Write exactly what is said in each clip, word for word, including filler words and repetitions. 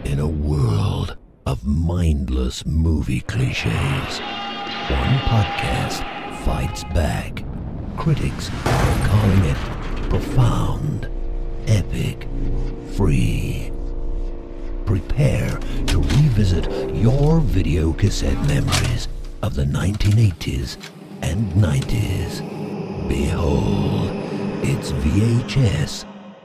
In a world of mindless movie cliches, one podcast fights back. Critics are calling it profound, epic, free. Prepare to revisit your video cassette memories of the nineteen eighties and nineties. Behold, it's V H S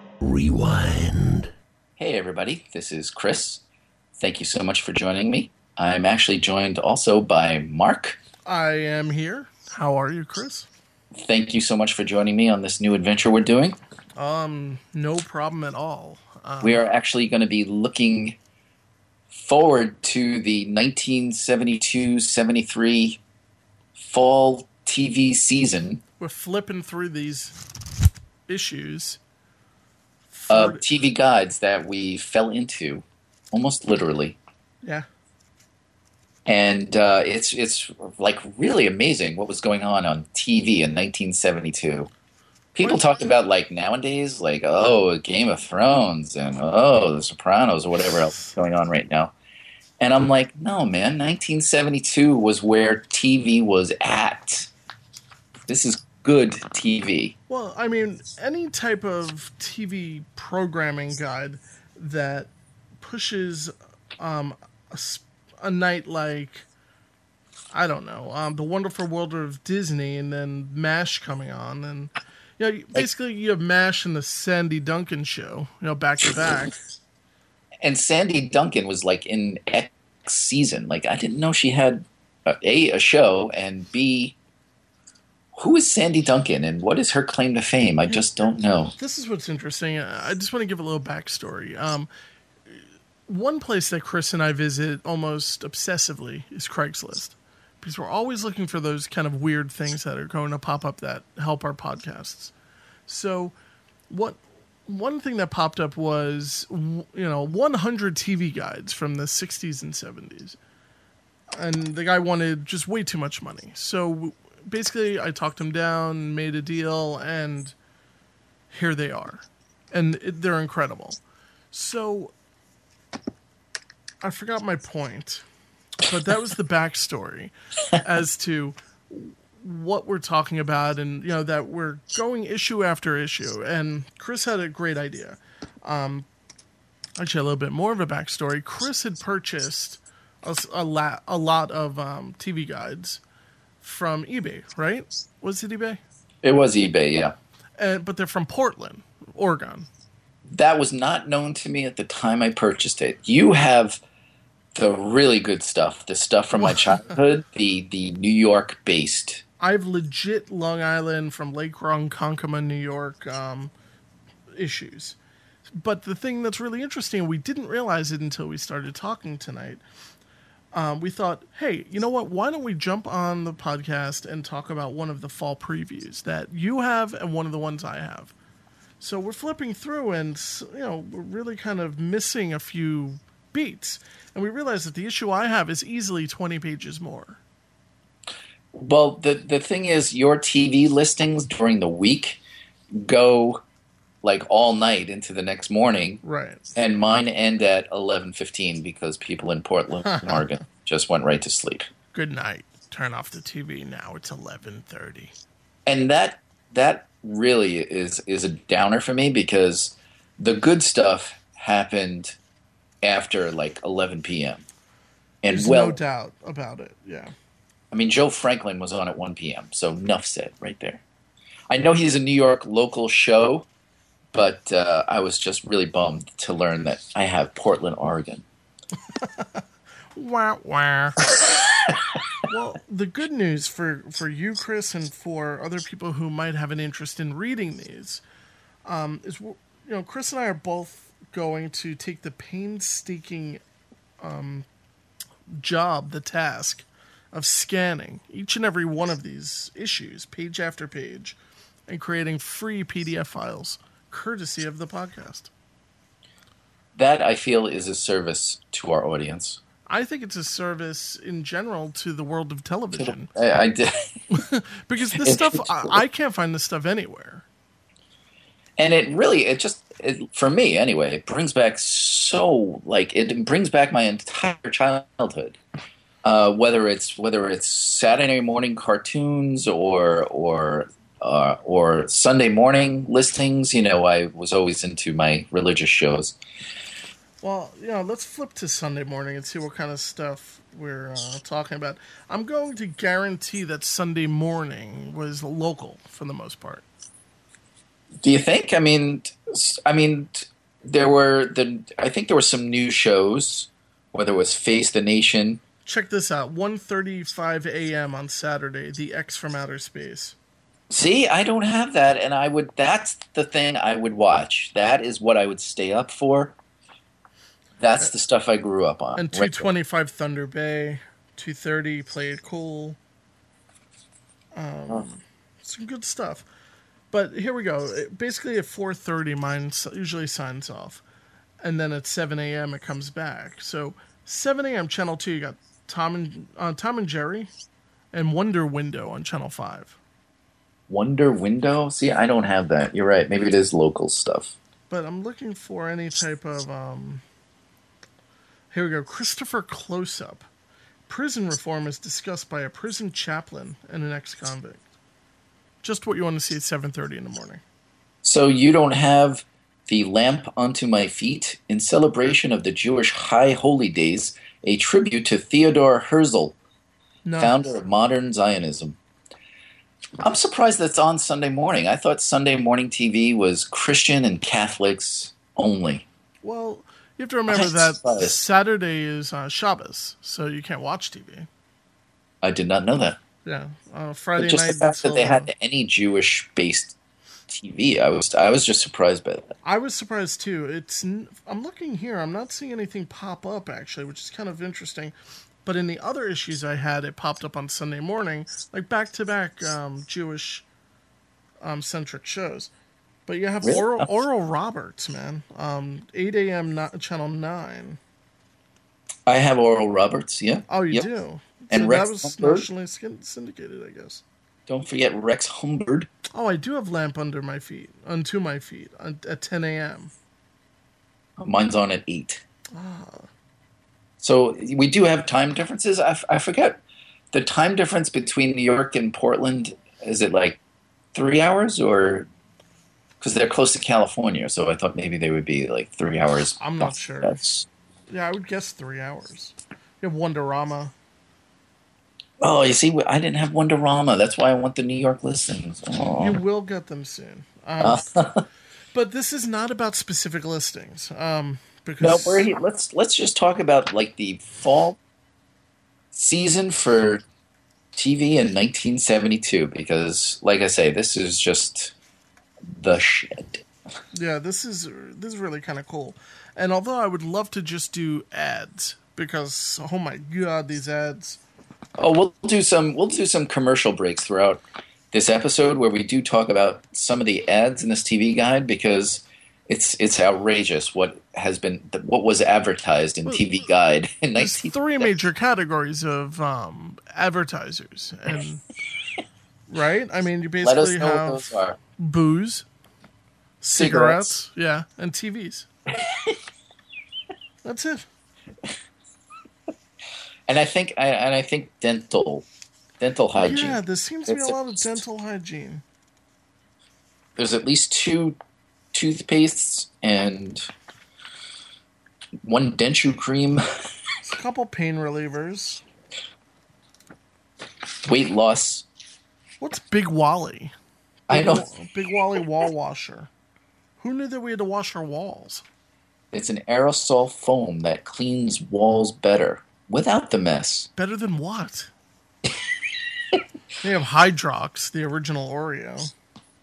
Rewind. Hey everybody, this is Chris. Thank you so much for joining me. I'm actually joined also by Mark. I am here. How are you, Chris? Thank you so much for joining me on this new adventure we're doing. Um, no problem at all. Um, we are actually going to be looking forward to the nineteen seventy-two seventy-three fall T V season. We're flipping through these issues. Of T V guides that we fell into, almost literally. Yeah. And uh, it's it's like really amazing what was going on on T V in nineteen seventy-two. People What? talked about like nowadays, like, oh, Game of Thrones and oh, The Sopranos or whatever else is going on right now. And I'm like, no, man, nineteen seventy-two was where T V was at. This is good T V. Well, I mean, any type of T V programming guide that pushes um, a, sp- a night like, I don't know, um, The Wonderful World of Disney, and then MASH coming on, and you know, basically you have MASH and the Sandy Duncan show, you know, back to back. And Sandy Duncan was like in X season. Like, I didn't know she had a, a, a show, and B, who is Sandy Duncan and what is her claim to fame? I just don't know. This is what's interesting. I just want to give a little backstory. Um, one place that Chris and I visit almost obsessively is Craigslist, because we're always looking for those kind of weird things that are going to pop up that help our podcasts. So what one thing that popped up was, you know, one hundred T V guides from the sixties and seventies. And the guy wanted just way too much money. So basically, I talked him down, made a deal, and here they are. And it, they're incredible. So, I forgot my point, but that was the backstory as to what we're talking about, and, you know, that we're going issue after issue. And Chris had a great idea. Um, actually, a little bit more of a backstory. Chris had purchased a, a, la- a lot of um, T V guides from eBay, right? Was it eBay? It was eBay, yeah. Uh, but they're from Portland, Oregon. That was not known to me at the time I purchased it. You have the really good stuff, the stuff from my childhood, the, the New York-based. I've legit Long Island from Lake Ronkonkoma, New York um, issues. But the thing that's really interesting, we didn't realize it until we started talking tonight. Um, we thought, hey, you know what? Why don't we jump on the podcast and talk about one of the fall previews that you have and one of the ones I have? So we're flipping through, and you know, we're really kind of missing a few beats, and we realize that the issue I have is easily twenty pages more. Well, the the thing is, your T V listings during the week go like all night into the next morning. Right. And mine end at eleven fifteen because people in Portland, Oregon just went right to sleep. Good night. Turn off the T V now. It's eleven thirty. And that that really is is a downer for me, because the good stuff happened after like eleven p.m. And There's well, no doubt about it. Yeah. I mean, Joe Franklin was on at one p.m., so enough said right there. I know he's a New York local show, but uh, I was just really bummed to learn that I have Portland, Oregon. Wah, wah. Well, the good news for, for you, Chris, and for other people who might have an interest in reading these, um, is, you know, Chris and I are both going to take the painstaking um, job, the task, of scanning each and every one of these issues, page after page, and creating free P D F files, courtesy of the podcast. That, I feel, is a service to our audience. I think it's a service in general to the world of television. I, I did. Because this stuff, I, I can't find this stuff anywhere. And it really, it just, it, for me anyway, it brings back so like it brings back my entire childhood. Uh, whether it's whether it's Saturday morning cartoons or or uh, or Sunday morning listings, you know, I was always into my religious shows. Well, you know, let's flip to Sunday morning and see what kind of stuff we're uh, talking about. I'm going to guarantee that Sunday morning was local for the most part. Do you think? I mean, I mean, there were the. I think there were some new shows, whether it was Face the Nation. Check this out: one thirty-five a.m. on Saturday, The X from Outer Space. See, I don't have that, and I would. That's the thing I would watch. That is what I would stay up for. That's the stuff I grew up on. And two twenty-five Thunder Bay, two thirty Play It Cool. Um, oh. Some good stuff. But here we go. Basically at four thirty, mine usually signs off. And then at seven a.m. it comes back. So seven a.m. Channel two, you got Tom and, uh, Tom and Jerry and Wonder Window on Channel five. Wonder Window? See, I don't have that. You're right. Maybe it is local stuff. But I'm looking for any type of... Um, here we go. Christopher Close-Up. Prison reform is discussed by a prison chaplain and an ex-convict. Just what you want to see at seven thirty in the morning. So you don't have The Lamp Unto My Feet in celebration of the Jewish High Holy Days, a tribute to Theodore Herzl, no. founder of modern Zionism. I'm surprised that's on Sunday morning. I thought Sunday morning T V was Christian and Catholics only. Well, you have to remember that Saturday is uh, Shabbos, so you can't watch T V. I did not know that. Yeah, uh, Friday but just night. The fact that they had any Jewish-based T V, I was I was just surprised by that. I was surprised too. It's I'm looking here. I'm not seeing anything pop up actually, which is kind of interesting. But in the other issues I had, it popped up on Sunday morning, like back-to-back um, Jewish um, centric shows. But you have really? Oral, Oral Roberts, man. Um, eight a.m. No, Channel nine. I have Oral Roberts, yeah. Oh, you yep. do? And so Rex that was Humbird. nationally syndicated, I guess. Don't forget Rex Humbird. Oh, I do have Lamp Under My Feet, unto my feet, at ten a.m. Mine's on at eight. Ah. So we do have time differences. I, f- I forget. The time difference between New York and Portland, is it like three hours or... Because they're close to California, so I thought maybe they would be like three hours. I'm not sure. That's... Yeah, I would guess three hours. You have Wonderama. Oh, you see, I didn't have Wonderama. That's why I want the New York listings. Oh. You will get them soon. Um, but this is not about specific listings. Um, because no, we're here. Let's let's just talk about like the fall season for T V in nineteen seventy-two. Because, like I say, this is just the shit. Yeah, this is this is really kind of cool. And although I would love to just do ads, because oh my god, these ads. Oh, we'll do some we'll do some commercial breaks throughout this episode where we do talk about some of the ads in this T V guide, because it's it's outrageous what has been what was advertised in T V guide in There's three major categories of um, advertisers, and right? I mean, you basically Let us know have what those are. Booze, cigarettes, cigarettes, yeah, and T Vs. That's it. And I think, and I think dental, dental hygiene. Yeah, there seems to be a lot of dental hygiene. There's at least two toothpastes and one denture cream. A couple pain relievers. Weight loss. What's Big Wally? Big, I know. Big Wally wall washer. Who knew that we had to wash our walls? It's an aerosol foam that cleans walls better. Without the mess. Better than what? They have Hydrox, the original Oreo.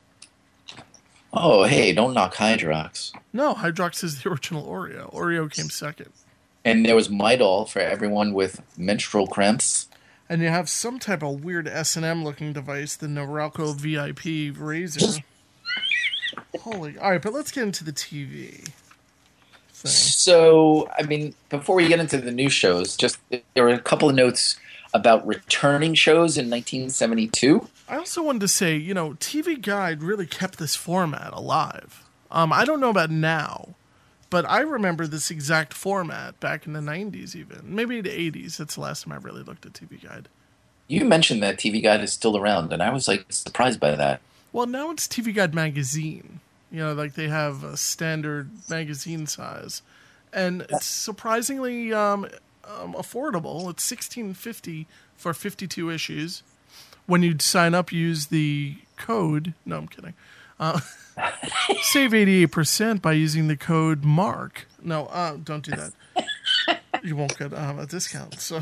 Oh, hey, don't knock Hydrox. No, Hydrox is the original Oreo. Oreo came second. And there was Midol for everyone with menstrual cramps. And you have some type of weird S and M looking device, the Norelco V I P razor. Holy... All right, but let's get into the T V thing. So, I mean, before we get into the new shows, just there were a couple of notes about returning shows in nineteen seventy-two. I also wanted to say, you know, T V Guide really kept this format alive. Um, I don't know about now, but I remember this exact format back in the nineties, even maybe the eighties. That's the last time I really looked at T V Guide. You mentioned that T V Guide is still around, and I was like surprised by that. Well, now it's T V Guide magazine. You know, like they have a standard magazine size, and it's surprisingly um, um, affordable. It's sixteen fifty for fifty-two issues. When you sign up, use the code. No, I'm kidding. Uh, save eighty-eight percent by using the code MARK. No, uh, don't do that. You won't get um, a discount. So,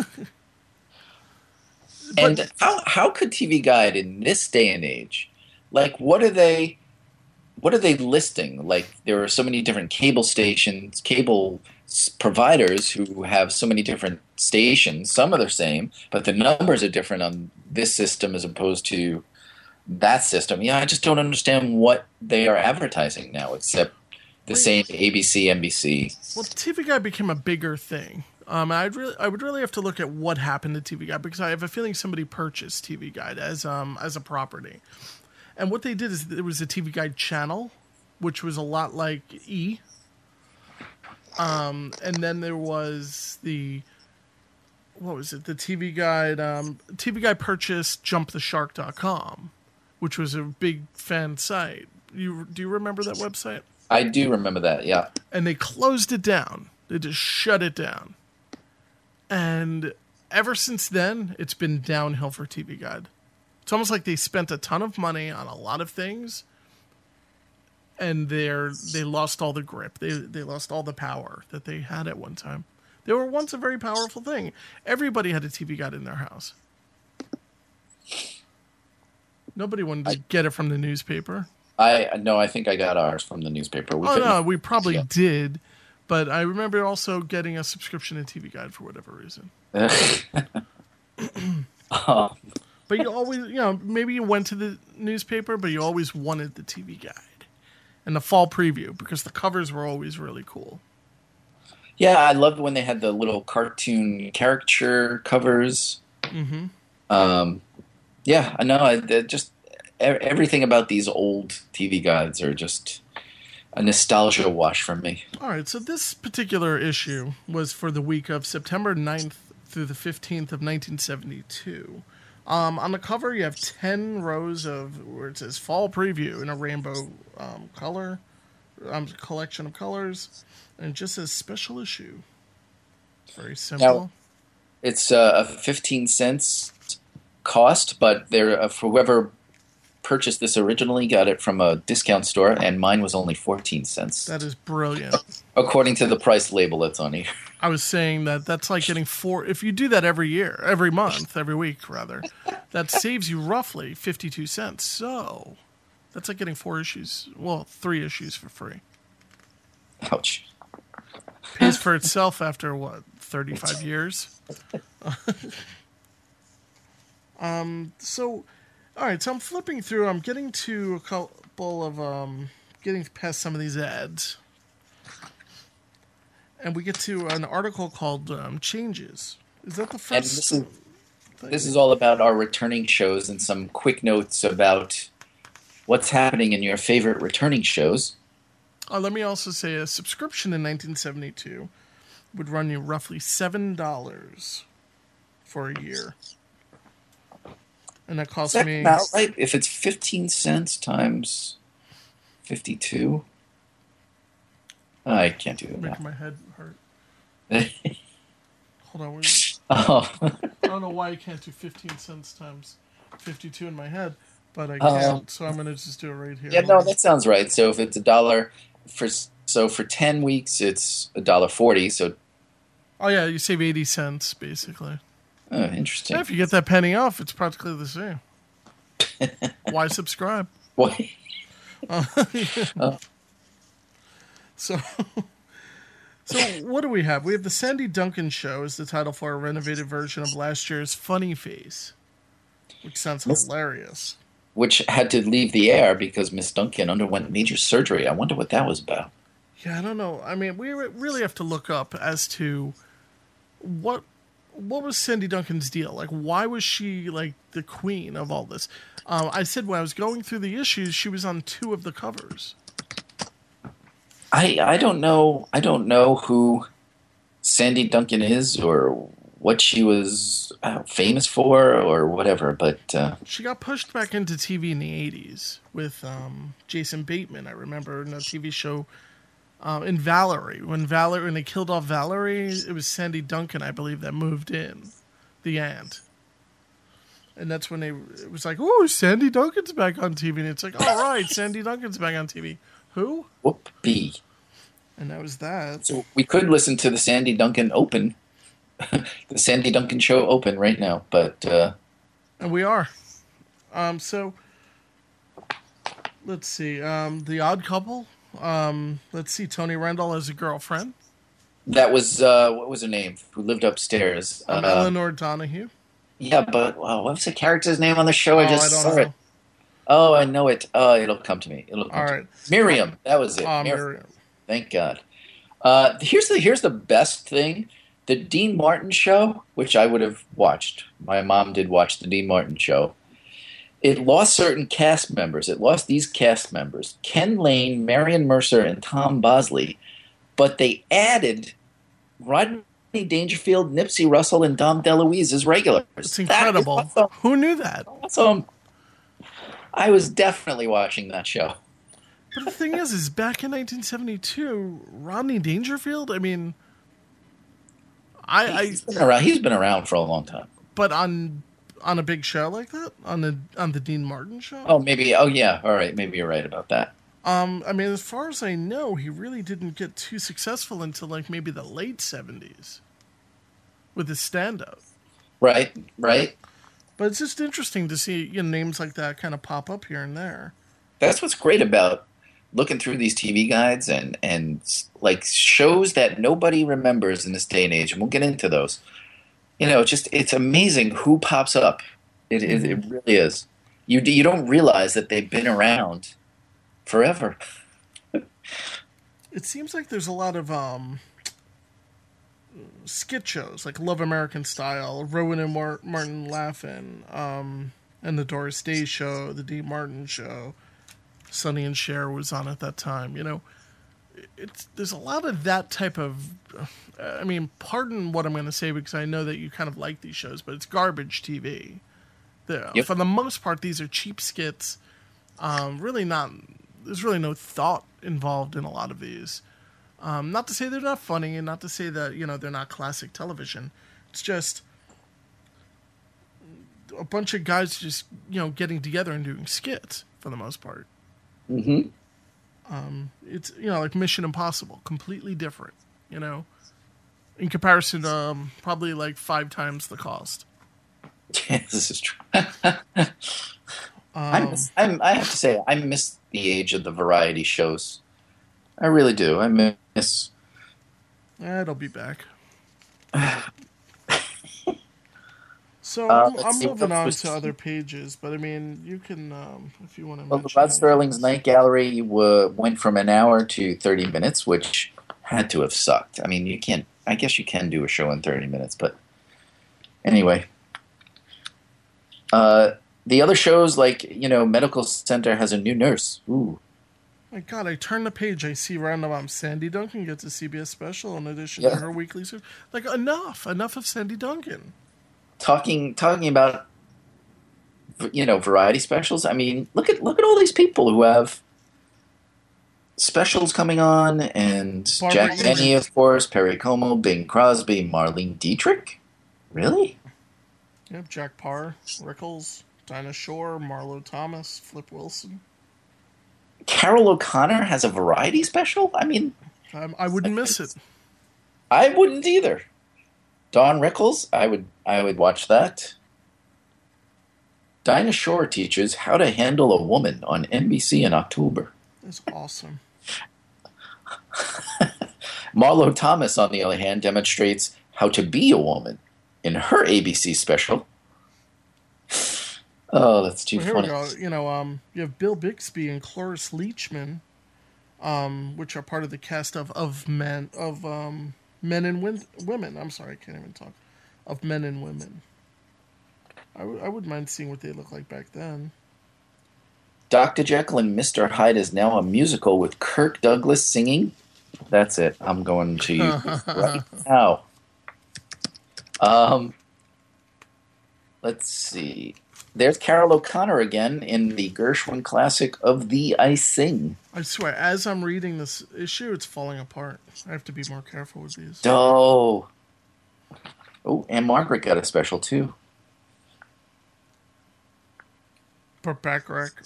And but, how how could T V Guide in this day and age, like what are they, what are they listing? Like there are so many different cable stations, cable s- providers who have so many different stations. Some are the same, but the numbers are different on this system as opposed to that system. Yeah, I just don't understand what they are advertising now, except the same A B C, N B C. well, T V Guide became a bigger thing. Um, I'd really, I would really have to look at what happened to T V Guide because I have a feeling somebody purchased T V Guide as um as a property, and what they did is there was a T V Guide channel, which was a lot like E. Um, and then there was the what was it? The T V Guide. Um, T V Guide purchased jump the shark dot com, which was a big fan site. You do you remember that website? I do remember that, yeah. And they closed it down. They just shut it down. And ever since then, it's been downhill for T V Guide. It's almost like they spent a ton of money on a lot of things, and they're they lost all the grip. They they lost all the power that they had at one time. They were once a very powerful thing. Everybody had a T V Guide in their house. Nobody wanted to I, get it from the newspaper. I no, I think I got ours from the newspaper. We oh couldn't- no, we probably yeah. did. But I remember also getting a subscription to T V Guide for whatever reason. oh. But you always, you know, maybe you went to the newspaper, but you always wanted the T V Guide and the fall preview because the covers were always really cool. Yeah, I loved when they had the little cartoon caricature covers. Mm-hmm. Um, yeah, I know. I, I just everything about these old T V guides are just a nostalgia wash for me. All right, so this particular issue was for the week of September ninth through the fifteenth of nineteen seventy-two. Um, on the cover, you have ten rows of where it says Fall Preview in a rainbow um, color, um, collection of colors, and it just says Special Issue. It's very simple. Now, it's uh, a fifteen cents cost, but there uh, for whoever purchased this originally got it from a discount store, and mine was only fourteen cents. That is brilliant. According to the price label that's on here. I was saying that that's like getting four. If you do that every year, every month, every week, rather, that saves you roughly fifty-two cents. So that's like getting four issues, well, three issues for free. Ouch. Pays for itself after, what, thirty-five years? um. So, all right, so I'm flipping through. I'm getting to a couple of, um, getting past some of these ads. And we get to an article called um, Changes. Is that the first? And this is, this is all about our returning shows and some quick notes about what's happening in your favorite returning shows. Uh, let me also say a subscription in nineteen seventy-two would run you roughly seven dollars for a year. And that cost Is that me... about right? If it's fifteen cents times fifty-two? I can't do that. Making my head hurt. now. Hold on. Wait. oh. I don't know why I can't do fifteen cents times fifty-two in my head, but I Uh, can't. So I'm going to just do it right here. Yeah, no, that sounds right. So if it's a dollar for so for ten weeks, it's a dollar forty. So Oh, yeah, you save eighty cents, basically. oh, interesting. Yeah, if you get that penny off, it's practically the same. Why subscribe? What? Uh, Oh. So, so what do we have? We have the Sandy Duncan Show is the title for a renovated version of last year's Funny Face, which sounds hilarious. Which had to leave the air because Miss Duncan underwent major surgery. I wonder what that was about. Yeah, I don't know. I mean, we re- really have to look up as to what what was Sandy Duncan's deal. Like, why was she like the queen of all this? Um, I said when I was going through the issues, she was on two of the covers. I I don't know I don't know who Sandy Duncan is or what she was uh, famous for or whatever, but uh, She got pushed back into T V in the eighties with um, Jason Bateman. I remember in a T V show uh, in Valerie. When Valerie when they killed off Valerie, it was Sandy Duncan, I believe, that moved in, the aunt. And that's when they it was like, oh, Sandy Duncan's back on T V. And it's like, all right, Sandy Duncan's back on T V. Who? whoopee. And that was that. So we could listen to the Sandy Duncan Open, the Sandy Duncan Show Open right now, but uh, And we are. Um, so, let's see. Um, the Odd Couple. Um, let's see. Tony Randall as a girlfriend. that was uh, what was her name? Who lived upstairs? Um, Uh, Eleanor Donahue. yeah, but wow, what was the character's name on the show? I Oh, just I don't saw know. it. Oh, I know it. Oh, it'll come to me. It'll come All to right. me. Miriam. That was it. Ah, Miriam. Miriam. Thank God. Uh, here's the here's the best thing: the Dean Martin show, which I would have watched. My mom did watch the Dean Martin show. It lost certain cast members. It lost these cast members: Ken Lane, Marion Mercer, and Tom Bosley. But they added Rodney Dangerfield, Nipsey Russell, and Dom DeLuise as regulars. It's That is incredible. awesome. Who knew that? Awesome. I was definitely watching that show. But the thing is, is back in nineteen seventy-two, Rodney Dangerfield. I mean, I, I He's been around. He's been around for a long time. but on on a big show like that, on the on the Dean Martin show. Oh, maybe. Oh, yeah. All right. Maybe you're right about that. Um, I mean, as far as I know, he really didn't get too successful until like maybe the late seventies with his stand-up. Right. Right. But it's just interesting to see, you know, names like that kind of pop up here and there. That's what's great about looking through these T V guides and and like shows that nobody remembers in this day and age. And we'll get into those. You know, just it's amazing who pops up. It it, it really is. You you don't realize that they've been around forever. It seems like there's a lot of um, skit shows, like Love American Style, Rowan and Mar- Martin Laughing, um, and the Doris Day Show, the Dean Martin Show. Sonny and Cher was on at that time. You know, it's there's a lot of that type of. I mean, pardon what I'm going to say because I know that you kind of like these shows, but it's garbage T V. The, Yep. For the most part, these are cheap skits. Um, really not. There's really no thought involved in a lot of these. Um, not to say they're not funny, and not to say that you know they're not classic television. It's just a bunch of guys just you know getting together and doing skits for the most part. Mm-hmm. It's you know like Mission Impossible, completely different. You know, in comparison to um, probably like five times the cost. this is true. I, miss, I'm, I have to say, I miss the age of the variety shows. I really do. I miss. Eh, it'll be back. So Uh, I'm, let's I'm see, moving what on was- to other pages, but I mean, you can um, if you want to. Well, the Rod Sterling's Night Gallery w- went from an hour to thirty minutes, which had to have sucked. I mean, you can't. I guess you can do a show in thirty minutes, but anyway. Uh, the other shows, like you know, Medical Center has a new nurse. Ooh, My God, I turn the page, I see random um, Sandy Duncan gets a C B S special in addition Yeah. to her weekly. Ser- like enough, enough of Sandy Duncan. talking talking about you know variety specials. I mean, look at look at all these people who have specials coming on, and Barbara Jack Eden. Benny, of course, Perry Como, Bing Crosby, Marlene Dietrich. Really? Yep, Jack Parr, Rickles, Dinah Shore, Marlo Thomas, Flip Wilson. Carol O'Connor has a variety special? I mean, Um, I wouldn't miss it. I wouldn't either. Dawn Rickles, I would I would watch that. Dinah Shore teaches how to handle a woman on N B C in October. It's awesome. Marlo Thomas, on the other hand, demonstrates how to be a woman in her A B C special. Oh, that's too Well, here funny. we go. You know, um, you have Bill Bixby and Cloris Leachman, um, which are part of the cast of of men of um, men and win- women. I'm sorry, I can't even talk. Of Men and Women. I, w- I wouldn't mind seeing what they look like back then. Doctor Jekyll and Mister Hyde is now a musical with Kirk Douglas singing That's it. I'm going to YouTube right now. Um, let's see. There's Carol O'Connor again in the Gershwin classic Of Thee I Sing. I swear, as I'm reading this issue, it's falling apart. I have to be more careful with these. Oh. Oh, and Margaret got a special too. Burt Bacharach.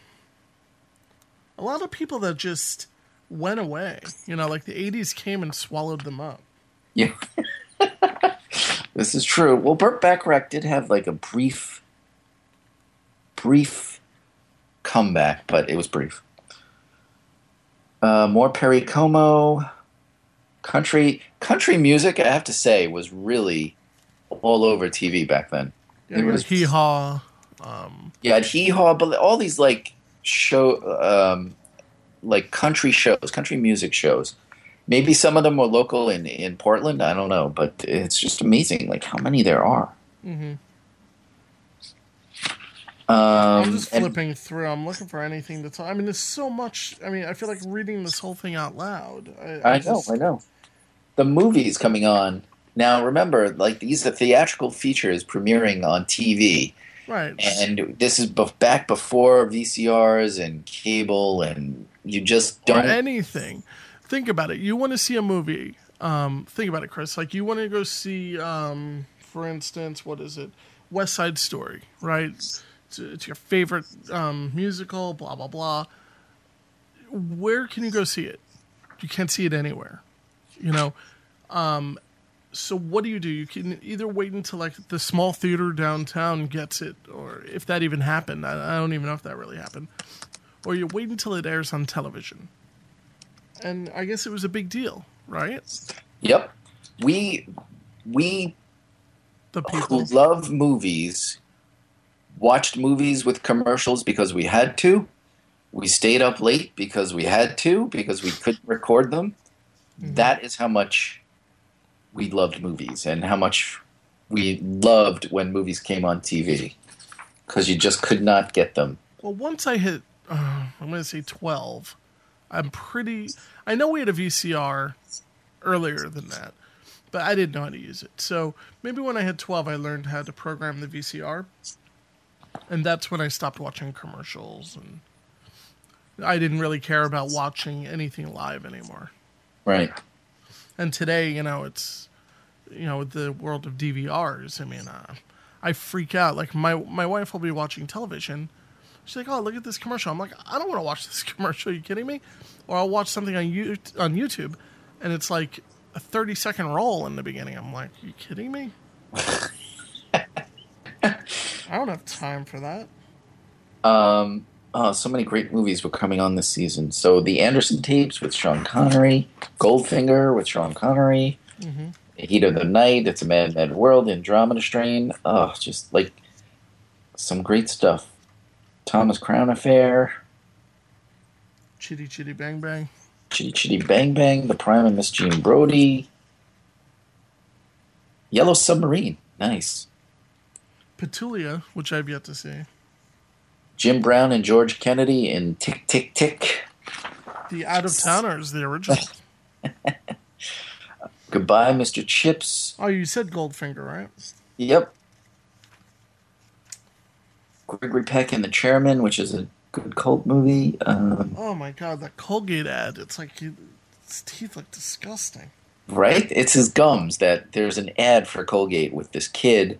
A lot of people that just went away. You know, like the eighties came and swallowed them up. Yeah. This is true. Well, Burt Bacharach did have like a brief, brief comeback, but it was brief. Uh, more Perry Como. Country country music, I have to say, was really all over T V back then. Yeah, it you was had Hee Haw. Um, yeah, Hee Haw, but all these like show, um, like country shows, country music shows. Maybe some of them were local in in Portland. I don't know, but it's just amazing, like how many there are. mm-hmm. Um, I'm just and- flipping through. I'm looking for anything to talk. I mean, there's so much. I mean, I feel like reading this whole thing out loud. I, I, I know, just, I know. The movies coming on now. Remember, like these are theatrical features premiering on T V, Right. and this is bef- back before V C Rs and cable, and you just Or don't. anything. Think about it. You want to see a movie. Um, think about it, Chris. Like you want to go see, um, for instance, what is it? West Side Story, right? It's, it's your favorite um, musical. Blah blah blah. Where can you go see it? You can't see it anywhere. You know. Um, so what do you do? You can either wait until like the small theater downtown gets it, or if that even happened. I, I don't even know if that really happened. Or you wait until it airs on television. And I guess it was a big deal, right? Yep, we we The who people. love movies watched movies with commercials because we had to. We stayed up late because we had to, because we couldn't record them. Mm-hmm. That is how much we loved movies and how much we loved when movies came on T V, because you just could not get them. Well, once I hit, uh, I'm going to say twelve, I'm pretty. I know we had a V C R earlier than that, but I didn't know how to use it. So maybe when I had twelve, I learned how to program the V C R. And that's when I stopped watching commercials. And I didn't really care about watching anything live anymore. Right. And today, you know, it's, you know, the world of D V Rs. I mean, uh, I freak out. Like, my my wife will be watching television. She's like, oh, look at this commercial. I'm like, I don't want to watch this commercial. Are you kidding me? Or I'll watch something on you on YouTube, and it's like a thirty-second roll in the beginning. I'm like, are you kidding me? I don't have time for that. Um, oh, so many great movies were coming on this season. So the Anderson Tapes with Sean Connery, Goldfinger with Sean Connery, Mm-hmm. The Heat of the Night, It's a Mad, Mad World, Andromeda Strain. Oh, just like some great stuff. Thomas Crown Affair, Chitty Chitty Bang Bang. Chitty Chitty Bang Bang, The Prime and Miss Jean Brodie, Yellow Submarine, nice. Petulia, which I've yet to see. Jim Brown and George Kennedy in Tick, Tick, Tick. The Out of Towners, the original. Goodbye, Mister Chips. Oh, you said Goldfinger, right? Yep. Gregory Peck and the Chairman, which is a good cult movie. Um, Oh my god, that Colgate ad. It's like he, his teeth look disgusting. right? It's his gums that there's an ad for Colgate with this kid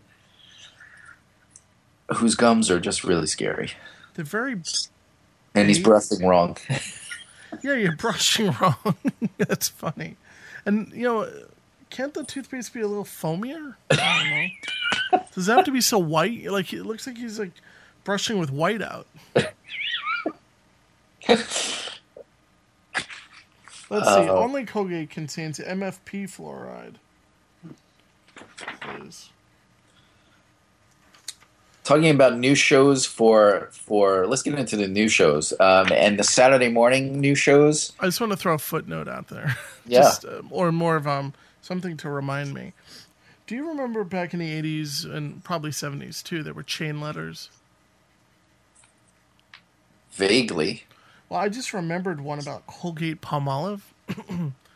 whose gums are just really scary. They're very. And he's brushing wrong. Yeah, you're brushing wrong. That's funny. And, you know, can't the toothpaste be a little foamier? I don't know. Does it have to be so white? Like, it looks like he's, like, brushing with white out. Let's see. Uh, Only Colgate contains M F P fluoride. Please. Talking about new shows for for let's get into the new shows um, and the Saturday morning new shows. I just want to throw a footnote out there. Yeah. Just, uh, or more of um something to remind me. Do you remember back in the eighties and probably seventies too, there were chain letters? Vaguely. Well, I just remembered one about Colgate Palmolive.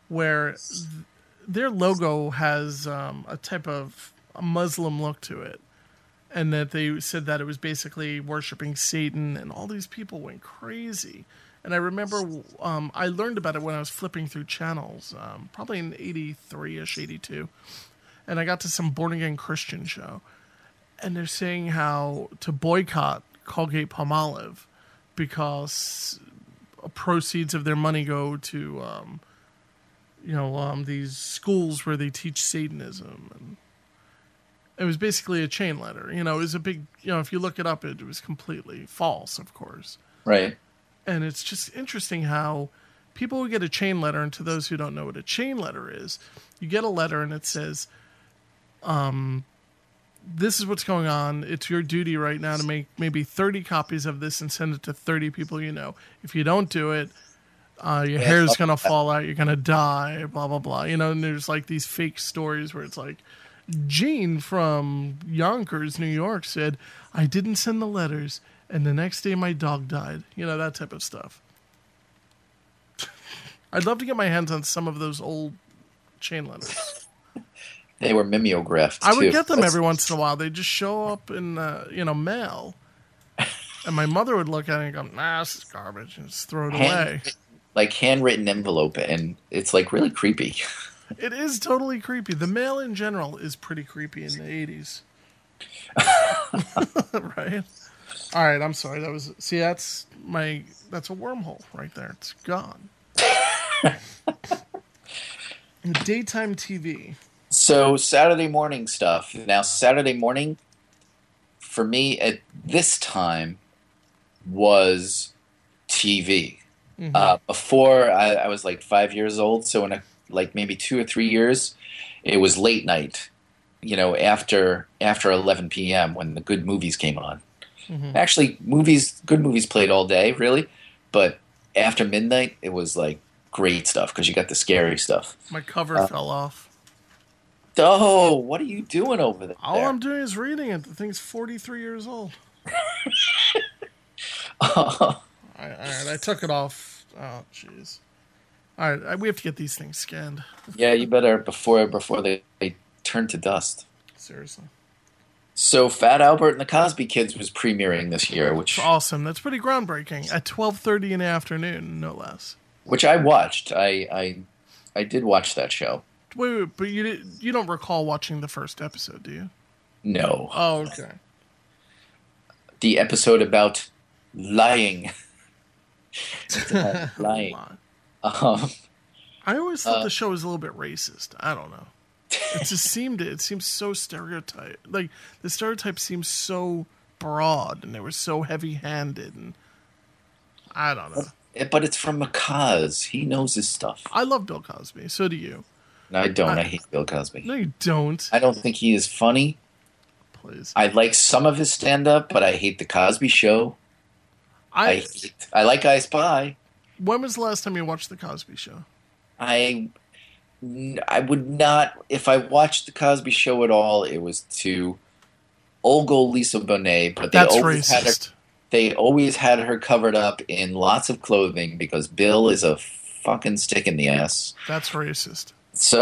where th- their logo has um, a type of a Muslim look to it. And that they said that it was basically worshiping Satan, and all these people went crazy. And I remember um, I learned about it when I was flipping through channels, um, probably in eighty-three-ish, eighty-two. And I got to some Born Again Christian show. And they're saying how to boycott Colgate-Palmolive because proceeds of their money go to, um, you know, um, these schools where they teach Satanism. And it was basically a chain letter. You know, it was a big, you know, if you look it up, it, it was completely false, of course. Right. And it's just interesting how people who get a chain letter, and to those who don't know what a chain letter is, you get a letter and it says, um, this is what's going on. It's your duty right now to make maybe thirty copies of this and send it to thirty people you know. If you don't do it, uh, your Yeah, hair's fuck going to that. fall out. You're going to die, blah, blah, blah. You know, and there's like these fake stories where it's like, Gene from Yonkers, New York said, I didn't send the letters, and the next day my dog died. You know, that type of stuff. I'd love to get my hands on some of those old chain letters. They were mimeographed, I would too. get them That's- every once in a while. They'd just show up in, uh, you know, mail. And my mother would look at it and go, nah, this is garbage, and just throw it away. hand- like handwritten envelope, and it's like really creepy. It is totally creepy. The mail in general is pretty creepy in the eighties. Right? All right, I'm sorry. That was see that's my that's a wormhole right there. It's gone. Daytime T V. So Saturday morning stuff. Now Saturday morning, for me at this time, was T V. Mm-hmm. Uh, before I, I was like five years old, so in a, like maybe two or three years, it was late night. You know, after after eleven p.m. when the good movies came on. Mm-hmm. Actually, movies, good movies played all day, really. But after midnight, it was like great stuff because you got the scary stuff. My cover Uh, fell off. Oh, what are you doing over there? All I'm doing is reading it. The thing's forty-three years old. All right, all right, I took it off. Oh, jeez. All right, I, we have to get these things scanned. Yeah, you better before before they, they turn to dust. Seriously. So Fat Albert and the Cosby Kids was premiering this year, which Awesome. That's pretty groundbreaking. At twelve thirty in the afternoon, no less. which I watched. I I I did watch that show. Wait, wait, but you did, you don't recall watching the first episode, do you? No, Oh, okay. the episode about lying. It's about lying. Lie. Um, I always thought Uh, the show was a little bit racist. I don't know. It just seemed it. It seems so stereotype. Like the stereotype seems so broad, and they were so heavy-handed, and I don't know. but it's from Macaz. He knows his stuff. I love Bill Cosby. So do you. No, I don't. I- I hate Bill Cosby. No, you don't. I don't think he is funny. Please. I like some of his stand-up, but I hate the Cosby Show. I I. hate, I like I Spy. When was the last time you watched the Cosby Show? I I would not, if I watched the Cosby Show at all, it was to ogle Lisa Bonet, but they That's always had her, racist. they always had her covered up in lots of clothing because Bill is a fucking stick in the ass. That's racist. So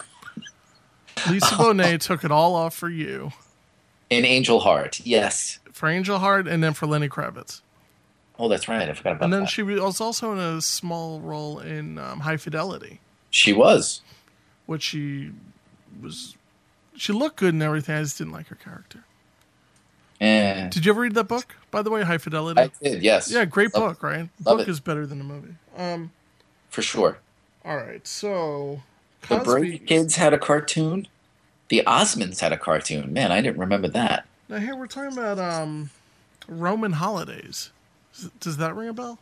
Lisa Bonet took it all off for you, in Angel Heart, yes. for Angel Heart, and then for Lenny Kravitz. Oh, that's right. I forgot about And then that. she was also in a small role in um, High Fidelity, She was. which she was. She looked good and everything. I just didn't like her character. Eh, Did you ever read that book, by the way, High Fidelity? I did, yes. Yeah, great Love- book, right? love Book it. is better than the movie. Um, For sure. all right, so The Cosby. Brady Kids had a cartoon. The Osmonds had a cartoon. Man, I didn't remember that. Now here we're talking about um, Roman holidays. Does- Does that ring a bell?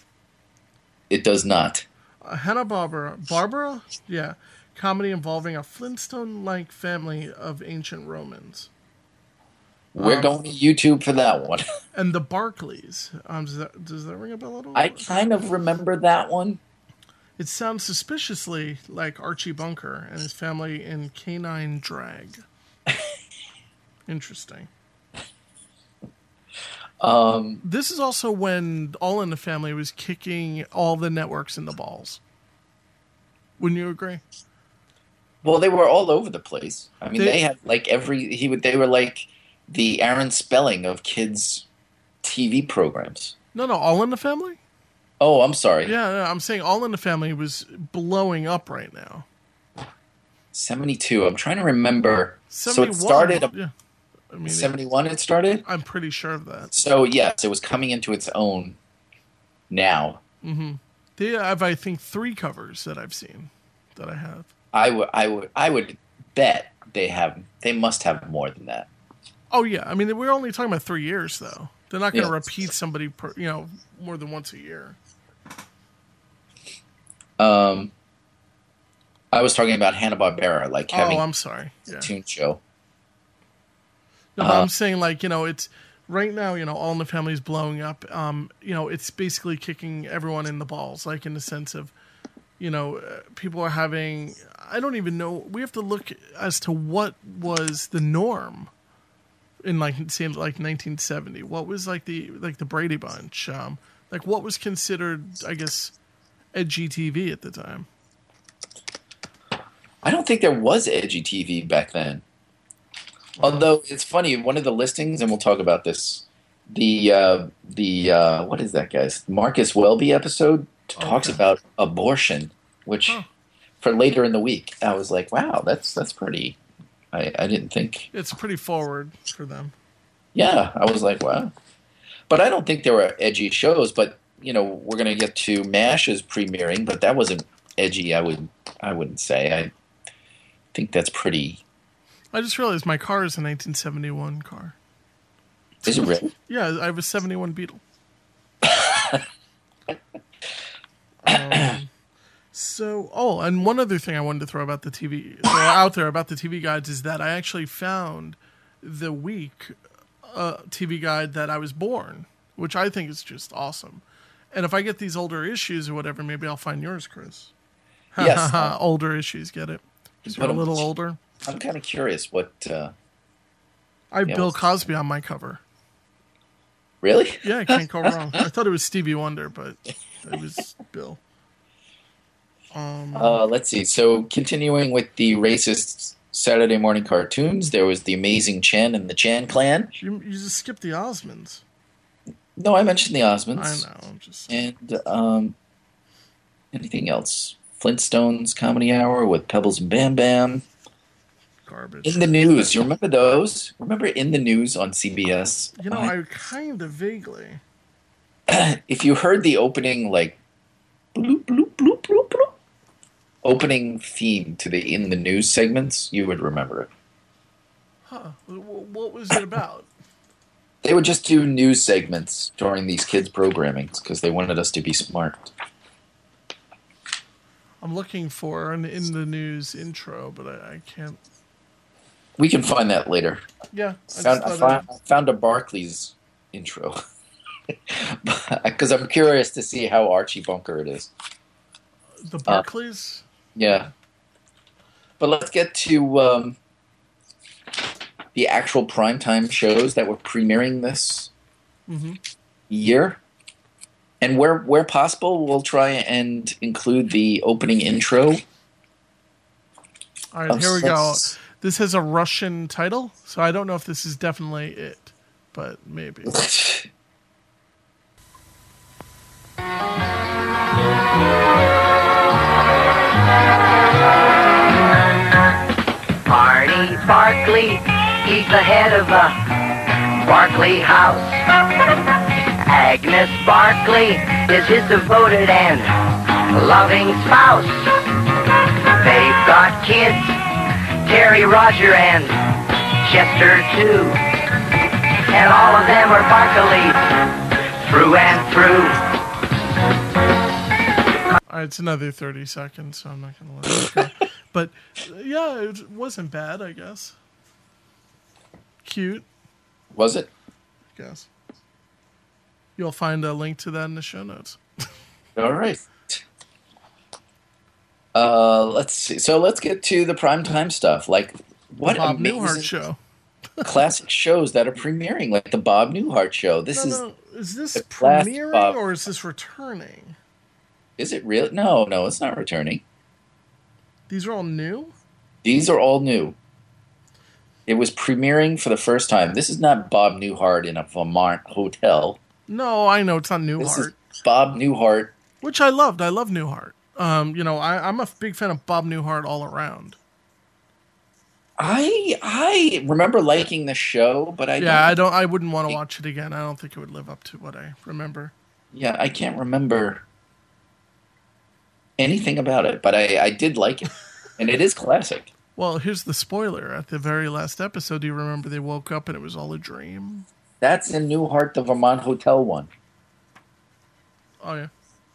It does not. Uh, Hanna Barbera, Barbara, yeah, comedy involving a Flintstone-like family of ancient Romans, We're Um, going to YouTube for that one. and the Barclays. Um, does that does that ring a bell at all? I kind of remember that one. It sounds suspiciously like Archie Bunker and his family in Canine Drag. Interesting. Um, This is also when All in the Family was kicking all the networks in the balls. Wouldn't you agree? Well, they were all over the place. I mean, They- they, had like every he would. They were like the Aaron Spelling of kids' T V programs. No, no, All in the Family? Oh, I'm sorry. Yeah, yeah, I'm saying All in the Family was blowing up right now. seventy-two. I'm trying to remember. So seventy-one. it started. Yeah. I mean, seventy-one. It started. I'm pretty sure of that. So yes, it was coming into its own now. They have, I think, three covers that I've seen that I have. I would. I would. I would bet they have. They must have more than that. Oh yeah, I mean we're only talking about three years though. They're not going to Yeah. repeat somebody, per, you know, more than once a year. Um, I was talking about Hanna-Barbera, like having Oh, I'm sorry. a Yeah. cartoon show. No, but Uh, I'm saying like you know it's right now you know All in the Family is blowing up. Um, you know it's basically kicking everyone in the balls, like in the sense of, you know, uh, people are having. I don't even know. We have to look as to what was the norm in like say like nineteen seventy. What was like the like the Brady Bunch? Um, like what was considered, I guess, edgy T V at the time. I don't think there was edgy T V back then. Although it's funny, one of the listings, and we'll talk about this. The uh, the uh, what is that guy's Marcus Welby episode talks Okay. about abortion, which Huh. for later in the week, I was like, wow, that's that's pretty. I, I didn't think. It's pretty forward for them. Yeah, I was like, wow. But I don't think there were edgy shows. But you know, we're gonna get to MASH's premiering, but that wasn't edgy. I would I wouldn't say. I think that's pretty. I just realized my car is a nineteen seventy-one car. Is it really? Yeah, I have a seventy-one Beetle. um, so, oh, and one other thing I wanted to throw about the T V, throw out there about the T V guides is that I actually found the week uh, T V guide that I was born, which I think is just awesome. And if I get these older issues or whatever, maybe I'll find yours, Chris. Yes. Older issues, get it? Because you're a But- little older. I'm kind of curious what. Uh, I have Yeah, Bill what's- Cosby on my cover. really? Yeah, I can't go wrong. I thought it was Stevie Wonder, but it was Bill. Um, Uh, let's see. So, continuing with the racist Saturday morning cartoons, there was the Amazing Chen and the Chan Clan. you, you just skipped the Osmonds. No, I mentioned the Osmonds. I know. I'm just And um, anything else? Flintstones Comedy Hour with Pebbles and Bam Bam. garbage. In the News. You remember those? Remember In the News on C B S? You know, I kind of vaguely. If you heard the opening, like, bloop, bloop, bloop, bloop, bloop, opening theme to the In the News segments, you would remember it. Huh? wh- What was it about? They would just do news segments during these kids' programmings because they wanted us to be smart. I'm looking for an in the news intro, but I, I can't. We can find that later. Yeah, I Found, I just thought found, I found a Barclays intro because I'm curious to see how Archie Bunker it is. it- the Barclays. Yeah, but let's get to um, the actual primetime shows that were premiering this hmm year. And where where possible, we'll try and include the opening intro. All right, of here we go. Six- This has a Russian title, so I don't know if this is definitely it, but maybe. Arnie Barkley, he's the head of the Barkley house. Agnes Barkley is his devoted and loving spouse. They've got kids, Terry, Roger, and Chester too. And all of them are Barkleys, through and through. All right, it's another thirty seconds, so I'm not going to let it go. But yeah, it wasn't bad, I guess. Cute, Was it? I guess. You'll find a link to that in the show notes. All right. Uh, let's see. So let's get to the primetime stuff. Like, what Bob amazing Newhart show. classic shows that are premiering, like the Bob Newhart show. This No, is no, is this the last premiering Bob- or is this returning? is it real? No, no, it's not returning. These are all new? These are all new. It was premiering for the first time. This is not Bob Newhart in a Vermont hotel. No, I know it's not This Newhart, is Bob Newhart. which I loved. I love Newhart. Um, you know, I, I'm a big fan of Bob Newhart all around. I I remember liking the show, but I Yeah, I don't, don't. I wouldn't want to watch it again. I don't think it would live up to what I remember. yeah, I can't remember anything about it, but I, I did like it, and it is classic. Well, here's the spoiler. At the very last episode, do you remember they woke up and it was all a dream? That's in Newhart, the Vermont hotel one. Oh yeah.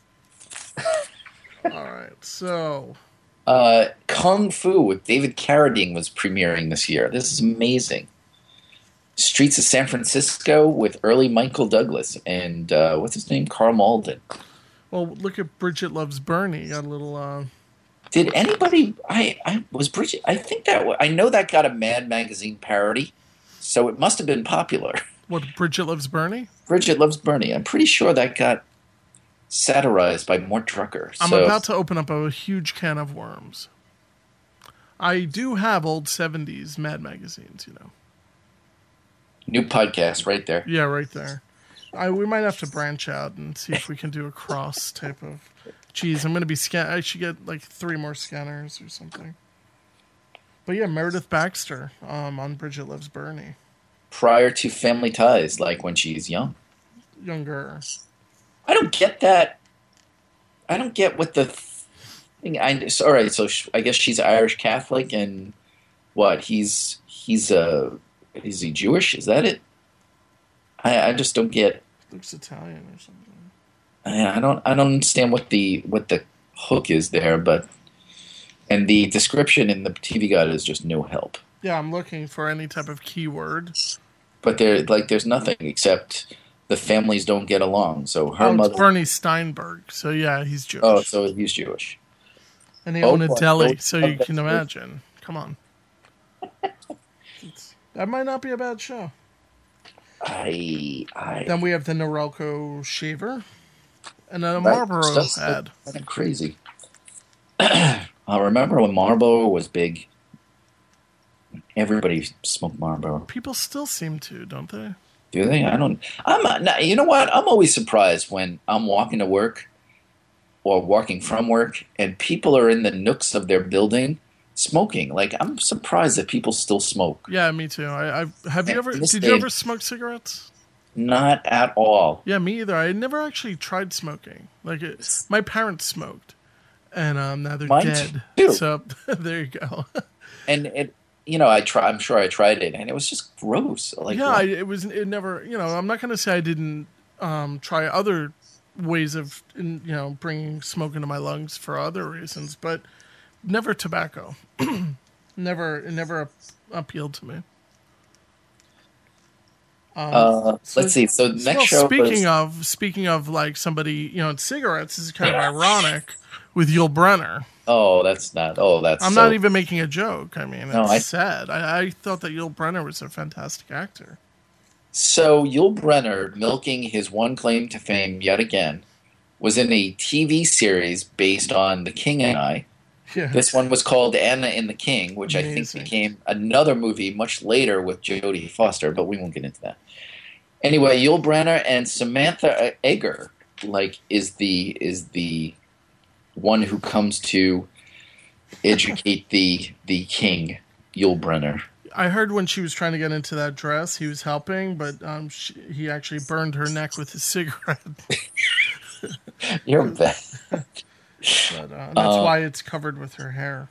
All right, so Uh, Kung Fu with David Carradine was premiering this year. This is amazing. Streets of San Francisco with early Michael Douglas and uh, what's his name, Carl Malden. well, look at Bridget Loves Bernie. Got a little. Uh, Did anybody? I, I was Bridget. I think that wa- I know that got a Mad Magazine parody, so it must have been popular. what Bridget Loves Bernie? Bridget Loves Bernie. I'm pretty sure that got satirized by Mort Drucker. I'm so, about to open up a huge can of worms. I do have old seventies Mad magazines, you know. new podcast right there. Yeah, right there. I we might have to branch out and see if we can do a cross type of. Geez, I'm gonna be scan. I should get like three more scanners or something. But yeah, Meredith Baxter um, on Bridget Loves Bernie. Prior to Family Ties, like when she's young. Younger. I don't get that. I don't get what the thing. I so, all right. So sh- I guess she's Irish Catholic, and what he's he's a is he Jewish? Is that it? I I just don't get. Looks Italian or something. I, I don't I don't understand what the what the hook is there, but and the description in the T V Guide is just no help. Yeah, I'm looking for any type of keyword. But there like there's nothing except the families don't get along. So her Oh, mother. it's Bernie Steinberg. So yeah, he's Jewish. Oh, so he's Jewish. And they Oh, own a boy. deli, Oh, so you that's can good. imagine. Come on. It's- that might not be a bad show. I I Then we have the Norelco shaver. And then a Right. Marlboro That's ad. kind of crazy. I remember when Marlboro was big. Everybody smoked Marlboro. People still seem to, don't they? Do they? I don't. I'm. Not, you know what? I'm always surprised when I'm walking to work or walking from work, and people are in the nooks of their building smoking. Like I'm surprised that people still smoke. Yeah, me too. I, I have you And ever in did this you day- ever smoke cigarettes? Not at all. Yeah, me either. I never actually tried smoking. Like it, my parents smoked, and um, now they're Mine dead. too. So there you go. And it. You know, I try. I'm sure I tried it, and it was just gross. Like yeah, I, it was. It never. You know, I'm not going to say I didn't um, try other ways of, in, you know, bringing smoke into my lungs for other reasons, but never tobacco. never. It never appealed to me. Um, Uh, so- let's see. So next well, show. speaking was, of speaking of like somebody, you know, in cigarettes, this is kind of ironic with Yul Brenner. oh, that's not. Oh, that's. I'm so, not even making a joke. I mean, it's No, I- sad. I, I thought that Yul Brenner was a fantastic actor. So Yul Brenner, milking his one claim to fame yet again, was in a T V series based on The King and I. Yeah. This one was called Anna and the King, which I think Amazing. became another movie much later with Jodie Foster, but we won't get into that. Anyway, Yul Brenner and Samantha Egger, like, is the is the one who comes to educate the the king, Yul Brenner. I heard when she was trying to get into that dress, he was helping, but um, she, he actually burned her neck with his cigarette. You're bad. But uh, that's Uh, why it's covered with her hair.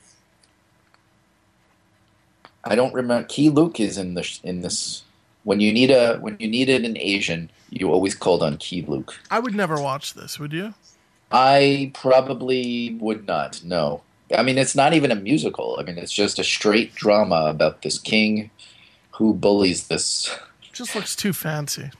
I don't remember. Key Luke is in this. In this, when you need a when you needed an Asian, you always called on Key Luke. I would never watch this, would you? I probably would not. No, I mean it's not even a musical. I mean it's just a straight drama about this king who bullies this. Just looks too fancy.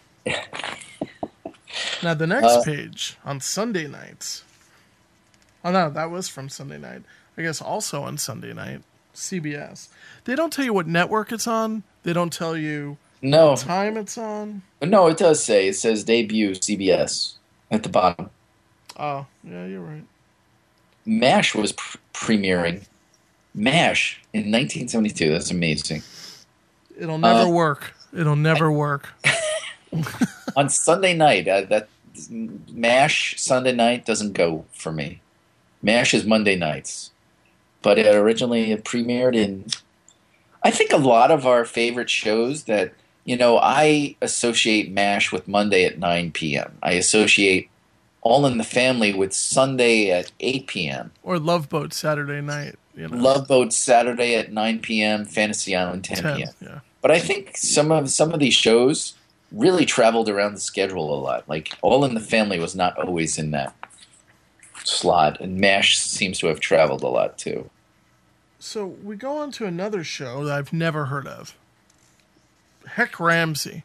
Now the next Uh, page on Sunday nights. Oh no, that was from Sunday night. I guess also on Sunday night, C B S. They don't tell you what network it's on. They don't tell you No, what time it's on. no, it does say it says debut C B S at the bottom. Oh, yeah, you're right. MASH was pr- premiering MASH in nineteen seventy-two. That's amazing. It'll never Uh, work. It'll never work. On Sunday night, uh, that MASH Sunday night doesn't go for me. MASH is Monday nights, but it originally it premiered in. I think a lot of our favorite shows that you know I associate MASH with Monday at nine p.m. I associate All in the Family with Sunday at eight p.m. Or Love Boat Saturday night. You know. Love Boat Saturday at nine p.m. Fantasy Island ten p.m. Yeah. But I think some of some of these shows really traveled around the schedule a lot. Like All in the Family was not always in that slot, and MASH seems to have traveled a lot too. So we go on to another show that I've never heard of. Heck Ramsay.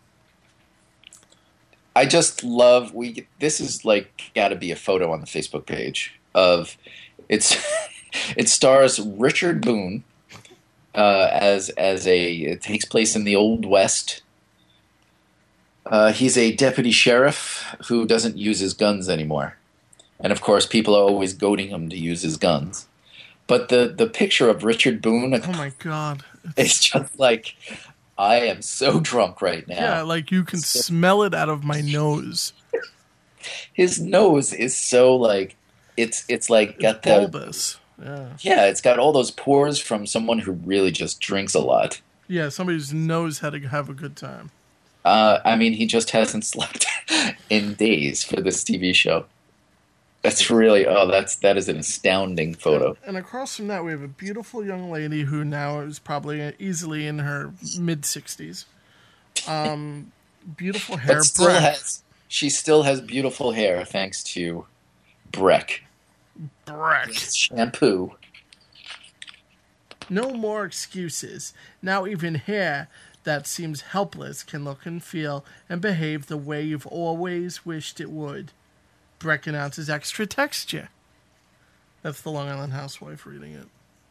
I just love we. This is like got to be a photo on the Facebook page of it's. It stars Richard Boone uh, as as a. It takes place in the Old West. Uh, he's a deputy sheriff who doesn't use his guns anymore, and of course, people are always goading him to use his guns. But the the picture of Richard Boone, Oh my God. it's just like I am so drunk right now. Yeah, like you can smell it out of my nose. His nose is so like it's it's like got the Bulbous. Yeah. yeah, it's got all those pores from someone who really just drinks a lot. Yeah, somebody who knows how to have a good time. Uh, I mean, he just hasn't slept in days for this T V show. That's really oh, that's that is an astounding photo. And across from that, we have a beautiful young lady who now is probably easily in her mid sixties. Um, beautiful hair. But still Breck. has she still has beautiful hair thanks to Breck Breck. shampoo. No more excuses. Now even hair that seems helpless can look and feel and behave the way you've always wished it would. Breck announces extra texture. That's the Long Island housewife reading it.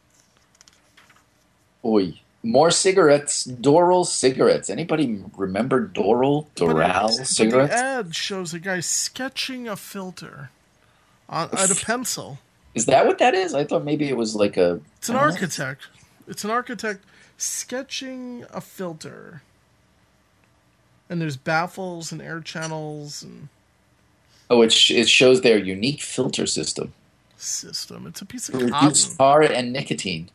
Oi. More cigarettes. Doral cigarettes. Anybody remember Doral? Doral But cigarettes? the ad shows a guy sketching a filter on, on a pencil. Is that what that is? I thought maybe it was like a... It's an I don't know. architect. It's an architect sketching a filter. And there's baffles and air channels and Oh, it, sh- it shows their unique filter system. system. It's a piece To of reduce cotton. tar and nicotine.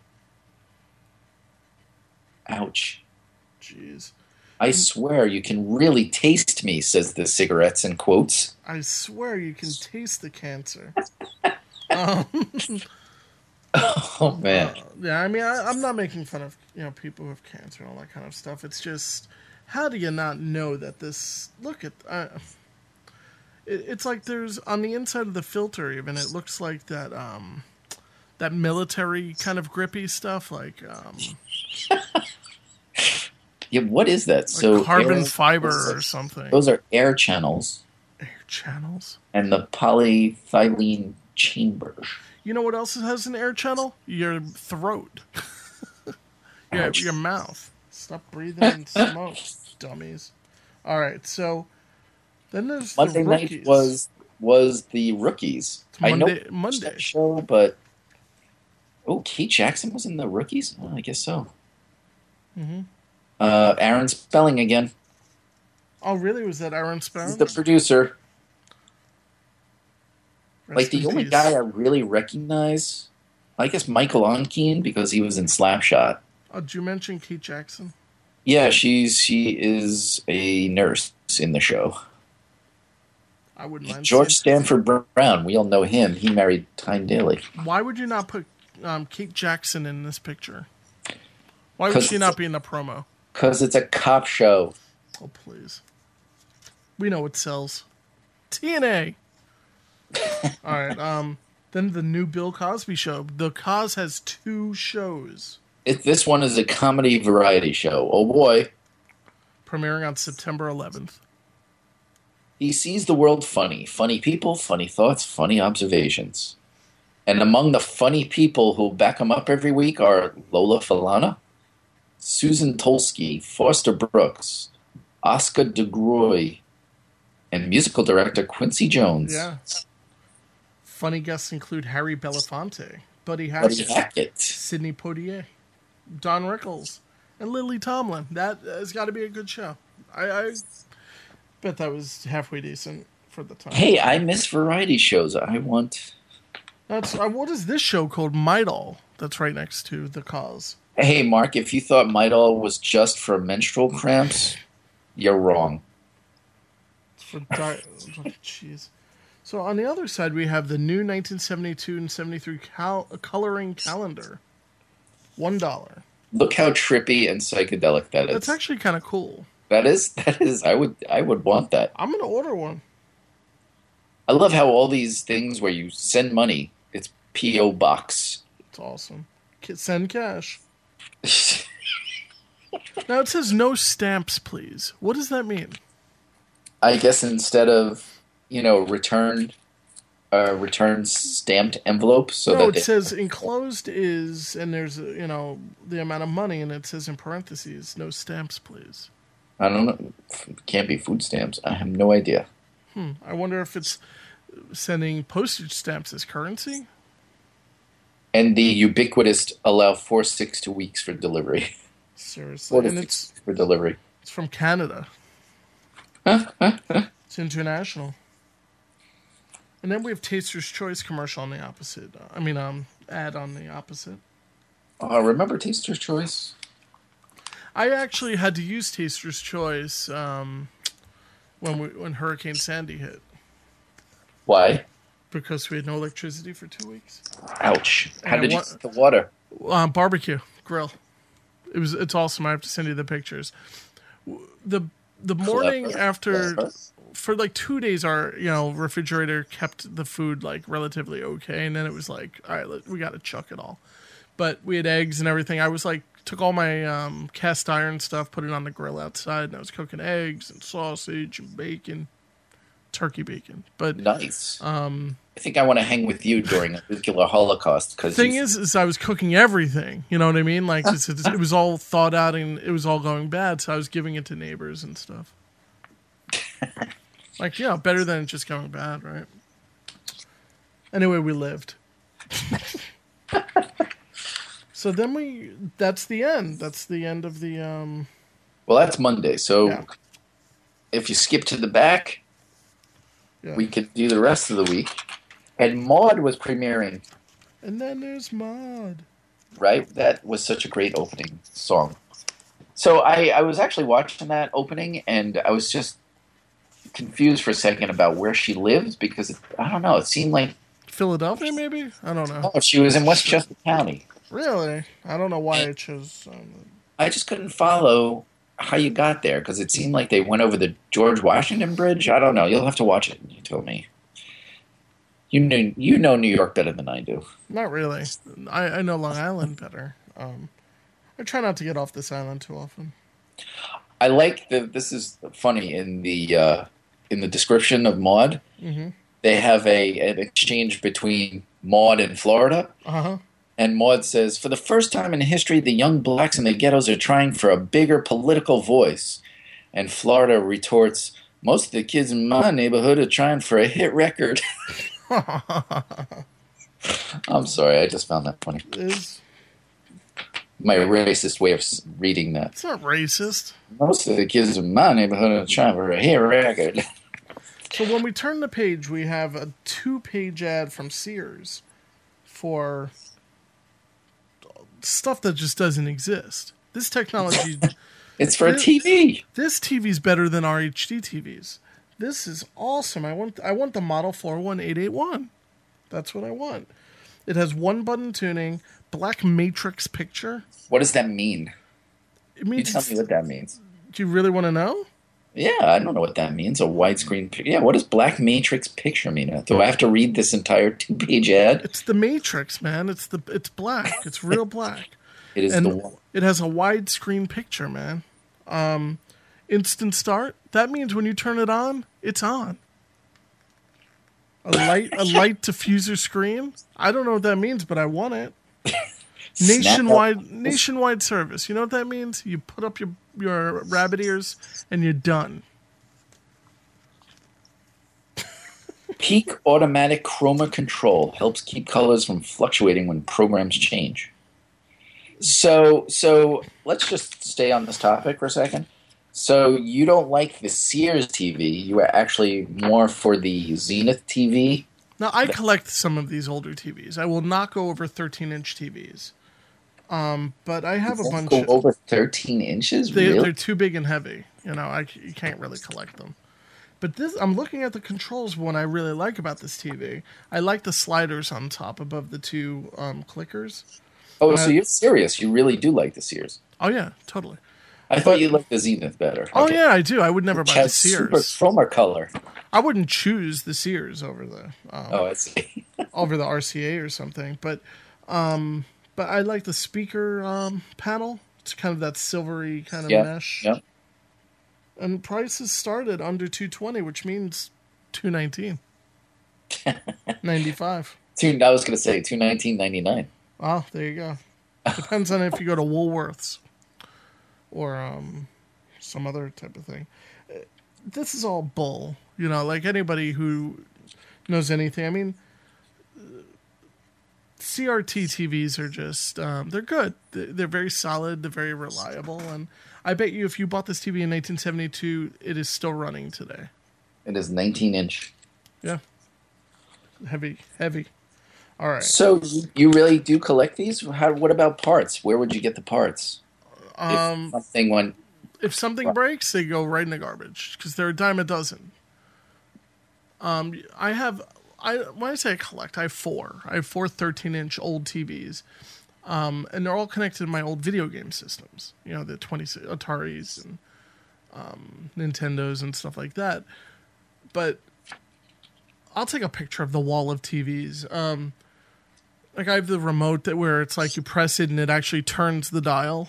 Ouch. Jeez. I swear you can really taste me, says the cigarettes in quotes. I swear you can taste the cancer. um, Oh, man. uh, yeah, I mean, I, I'm not making fun of you know people who have cancer and all that kind of stuff. It's just, how do you not know that this? Look at, uh, it, it's like there's on the inside of the filter. Even it looks like that um, that military kind of grippy stuff, like um, Yeah, what is that? like so carbon air- fiber those are- or something. Those are air channels Air channels. and the polyethylene chamber. You know what else has an air channel? Your throat. your, Ouch. your mouth. Stop breathing in smoke, dummies. All right, so then there's Monday the night rookies. was was the rookies. It's Monday- I know I watched Monday. that show, but oh, Kate Jackson was in the rookies. Oh, I guess so. Mhm. Uh, Aaron Spelling again. Oh, really? Was that Aaron Spelling? He's the producer. Rest Like the in only peace. guy I really recognize, I guess Michael Onkeen because he was in Slapshot. Oh, did you mention Kate Jackson? Yeah, she's she is a nurse in the show. I wouldn't mind. George seeing- Stanford Brown, we all know him. He married Tyne Daly. Why would you not put um, Kate Jackson in this picture? Why would 'Cause she it's not a- be in the promo? Because it's a cop show. Oh, please. We know what sells. T N A. All right. Um. Then the new Bill Cosby show. The Cos has two shows It, this one is a comedy variety show. Oh boy. premiering on September eleventh. He sees the world funny. Funny people, funny thoughts, funny observations. And among the funny people who back him up every week are Lola Falana, Susan Tolsky, Foster Brooks, Oscar DeGroy, and musical director Quincy Jones. Yeah. Funny guests include Harry Belafonte, Buddy Buddy Hackett, Hackett. Sidney Poitier, Don Rickles, and Lily Tomlin. That has got to be a good show. I, I bet that was halfway decent for the time. Hey, I miss variety shows. I want. That's uh, what is this show called? Midol. That's right next to The Cause. Hey, Mark, if you thought Midol was just for menstrual cramps, you're wrong. It's for di- jeez. So on the other side, we have the new nineteen seventy-two and seventy-three cal- coloring calendar. One dollar. Look how trippy and psychedelic that is. That's actually kind of cool. That is. That is. I would. I would want that. I'm gonna order one. I love how all these things where you send money, it's P O box. It's awesome. K- Send cash. Now it says no stamps, please. What does that mean? I guess instead of you know return, uh, return stamped envelopes, so no, that it they, says enclosed is, and there's uh, you know the amount of money, and it says in parentheses, no stamps, please. I don't know. It can't be food stamps. I have no idea. Hmm. I wonder if it's sending postage stamps as currency. And the ubiquitous allow four six two weeks for delivery. Seriously, Four to and six it's weeks for delivery. it's from Canada. It's international. And then we have Taster's Choice commercial on the opposite. Uh, I mean, um, ad on the opposite. Oh, remember Taster's Choice? I actually had to use Taster's Choice um, when we when Hurricane Sandy hit Why? because we had no electricity for two weeks. Ouch! How And did you what- get the water? Uh, barbecue grill. It was. It's awesome. I have to send you the pictures. W- The the morning Clever. after, Clever. for like two days, our you know refrigerator kept the food like relatively okay, and then it was like, all right, let, we got to chuck it all. But we had eggs and everything. I was like, took all my um, cast iron stuff, put it on the grill outside, and I was cooking eggs and sausage and bacon, turkey bacon. But Nice. Um, I think I want to hang with you during a nuclear holocaust because thing is, is I was cooking everything. You know what I mean? Like it's, it's, it was all thought out and it was all going bad. So I was giving it to neighbors and stuff. Like, yeah, better than it just going bad, right? Anyway, we lived. So then we, that's the end. That's the end of the, um, well, that's Monday. So Yeah. if you skip to the back, yeah. we could do the rest of the week. And Maud was premiering, And then there's Maud. right? That was such a great opening song. So I, I was actually watching that opening, and I was just confused for a second about where she lives because it, I don't know. It seemed like Philadelphia, maybe? I don't know. oh, she was in Westchester County. Really? I don't know why it chose. Um, I just couldn't follow how you got there because it seemed like they went over the George Washington Bridge. I don't know. You'll have to watch it. You told me. You know, you know New York better than I do. Not really. I, I know Long Island better. Um, I try not to get off this island too often. I like the. This is funny in the uh, in the description of Maud. Mm-hmm. They have a an exchange between Maud and Florida. Uh huh. And Maud says, for the first time in history, the young blacks in the ghettos are trying for a bigger political voice. And Florida retorts, most of the kids in my neighborhood are trying for a hit record. I'm sorry, I just found that funny. Is My racist way of s- reading that. it's not racist. Most of the kids in my neighborhood are trying for a hit record. So when we turn the page, we have a two-page ad from Sears for stuff that just doesn't exist. This technology, It's for a T V. this T V's better than our H D T Vs. This is awesome. I want I want the Model four one eight eight one. That's what I want. It has one button tuning, black matrix picture. What does that mean? It You means tell me what that means. do you really want to know? Yeah, I don't know what that means. A widescreen picture. Yeah, what does black matrix picture mean? Do I have to read this entire two-page ad? It's the Matrix, man. It's the it's black. It's real black. It is And the one. it has a widescreen picture, man. Um, instant start. That means when you turn it on, it's on. A light, a light diffuser screen. I don't know what that means, but I want it. Nationwide, nationwide service. You know what that means? You put up your your rabbit ears, and you're done. Peak automatic chroma control helps keep colors from fluctuating when programs change. So, so let's just stay on this topic for a second. So you don't like the Sears T V. You are actually more for the Zenith T V. Now, I collect some of these older T Vs. I will not go over thirteen-inch T Vs. Um, but I have a bunch. Go of, over thirteen inches? they, Really? They're too big and heavy. You know, I, you can't really collect them. But this, I'm looking at the controls. What I really like about this T V, I like the sliders on top above the two um, clickers. Oh, uh, so you're serious? You really do like the Sears? Oh yeah, totally. I thought you liked the Zenith better. Oh Okay. yeah, I do. I would never Which buy the has super Sears. chroma color. I wouldn't choose the Sears over the um, Oh, I see. over the R C A or something. But um, but I like the speaker um, panel. It's kind of that silvery kind of Yeah, mesh. yeah. And prices started under two twenty, which means two nineteen. ninety-five. Two, I was going to say two nineteen ninety nine. Oh, there you go. Depends on if you go to Woolworths or um, some other type of thing. Uh, This is all bull, you know. Like anybody who knows anything. I mean, uh, C R T T Vs are just um, they're good. They're they're very solid. They're very reliable, and I bet you if you bought this T V in nineteen seventy-two, it is still running today. It is nineteen inch. Yeah, heavy, heavy. All right. So you- you really do collect these? How? What about parts? Where would you get the parts? Um, if something went. If something breaks, they go right in the garbage because they're a dime a dozen. Um, I have, I when I say I collect, I have four. I have four thirteen-inch old T Vs, um, and they're all connected to my old video game systems. You know, the twenty Ataris and um, Nintendos and stuff like that. But I'll take a picture of the wall of T Vs. Um, like I have the remote that where it's like you press it and it actually turns the dial.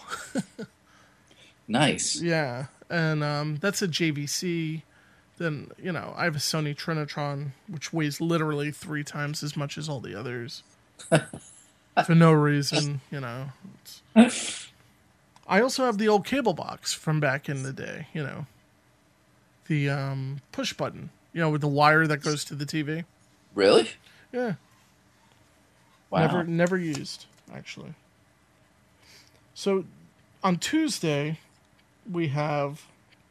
Nice. Yeah, and um, that's a J V C. Then, you know, I have a Sony Trinitron, which weighs literally three times as much as all the others. For no reason, you know. It's... I also have the old cable box from back in the day, you know. The um, push button, you know, with the wire that goes to the T V. Really? Yeah. Wow. Never, never used, actually. So, on Tuesday, we have...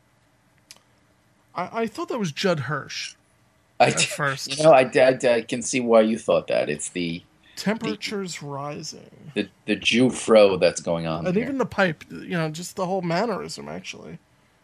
I, I thought that was Judd Hirsch I, at first. You know, I, I, I can see why you thought that. It's the Temperatures rising. the the Jew fro that's going on, And here. even the pipe, you know, just the whole mannerism, actually.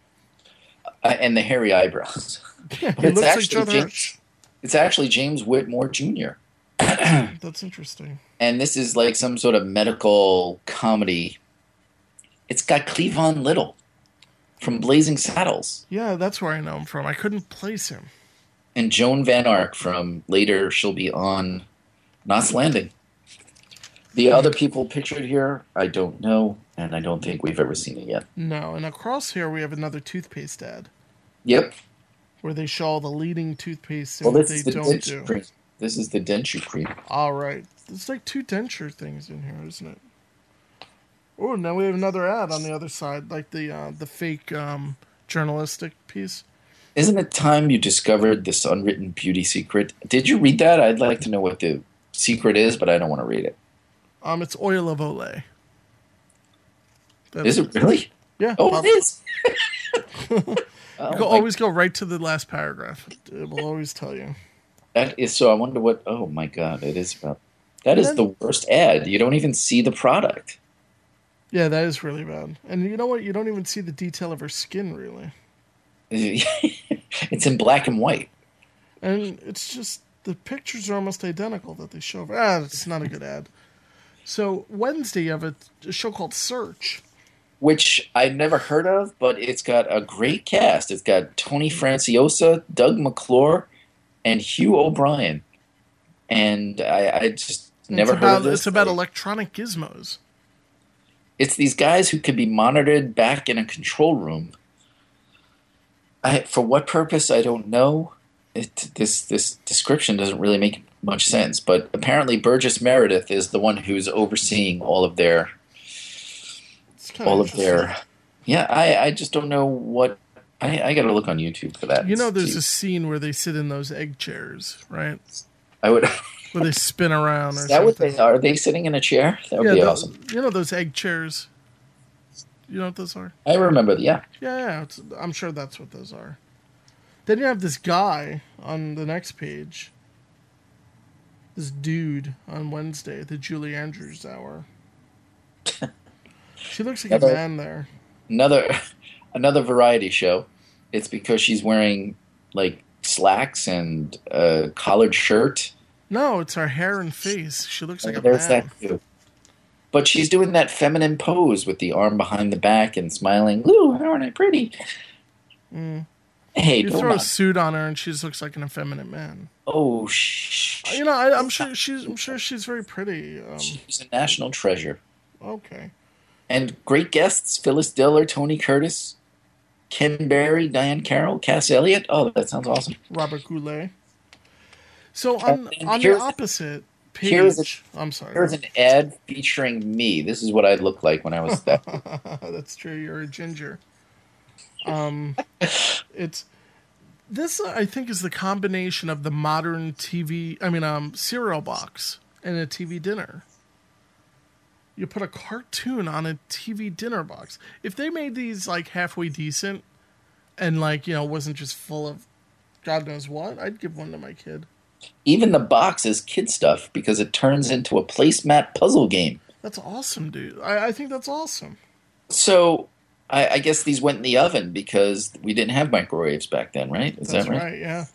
Uh, and the hairy eyebrows. Yeah, But he it's looks like actually Judd James- Hirsch. It's actually James Whitmore Junior That's interesting. And this is like some sort of medical comedy. It's got Cleavon Little from Blazing Saddles. Yeah, that's where I know him from. I couldn't place him. And Joan Van Ark from later she'll be on Knots Landing. The other people pictured here, I don't know, and I don't think we've ever seen it yet. No, and across here we have another toothpaste ad Yep. where they show all the leading toothpaste and Well, what this they is the don't denture do. cream. This is the denture cream. All right. There's like two denture things in here, isn't it? Oh, now we have another ad on the other side, like the uh, the fake um, journalistic piece. Isn't it time you discovered this unwritten beauty secret? Did you read that? I'd like to know what the secret is, but I don't want to read it. Um, it's oil of Olay. That Is it really? Yeah. Oh, pop- it is. You Oh, go, my- always go right to the last paragraph. It will always tell you. that is so. I wonder what. Oh my God, it is about. That is then- the worst ad. You don't even see the product. Yeah, that is really bad. And you know what? You don't even see the detail of her skin, really. It's in black and white. And it's just, the pictures are almost identical that they show. Ah, it's not a good ad. So, Wednesday, you have a, a show called Search. Which I've never heard of, but it's got a great cast. It's got Tony Franciosa, Doug McClure, and Hugh O'Brien. And I, I just never it's heard about, of this. It's about electronic gizmos. It's these guys who could be monitored back in a control room. I, for what purpose, I don't know. It, this this description doesn't really make much sense. But apparently, Burgess Meredith is the one who's overseeing all of their It's kind all of of their. Yeah, I, I just don't know what I, I got to look on YouTube for that. You know, there's See. a scene where they sit in those egg chairs, right? I would. Where they spin around or Is that what something. they are? They sitting in a chair? That would yeah, be the- awesome. You know those egg chairs? You know what those are? I remember. Yeah. Yeah, yeah. It's, I'm sure that's what those are. Then you have this guy on the next page. This dude on Wednesday, the Julie Andrews hour. She looks like Another- a man there. Another another variety show. It's because she's wearing like slacks and a collared shirt. No, it's her hair and face. She looks like a There's man. that too. But she's doing that feminine pose with the arm behind the back and smiling. Ooh, aren't I pretty? Mm. Hey, You don't throw a knock- suit on her and she just looks like an effeminate man. Oh, shh. You know, I, I'm sure she's. I'm sure she's very pretty. Um, She's a national treasure. okay. And great guests: Phyllis Diller, Tony Curtis, Kim Barry, Diane Carroll, Cass Elliott. Oh, that sounds awesome. Robert Goulet. So on And on the here's- opposite page, here's a- I'm sorry. Here's an ad featuring me. This is what I looked like when I was that. That's true. You're a ginger. Um, it's this. I think is the combination of the modern T V. I mean, um, cereal box and a T V dinner. You put a cartoon on a T V dinner box. If they made these like halfway decent, and like you know wasn't just full of God knows what, I'd give one to my kid. Even the box is kid stuff because it turns into a placemat puzzle game. That's awesome, dude. I, I think that's awesome. So I, I guess these went in the oven because we didn't have microwaves back then, right? Is That's that right? right. Yeah.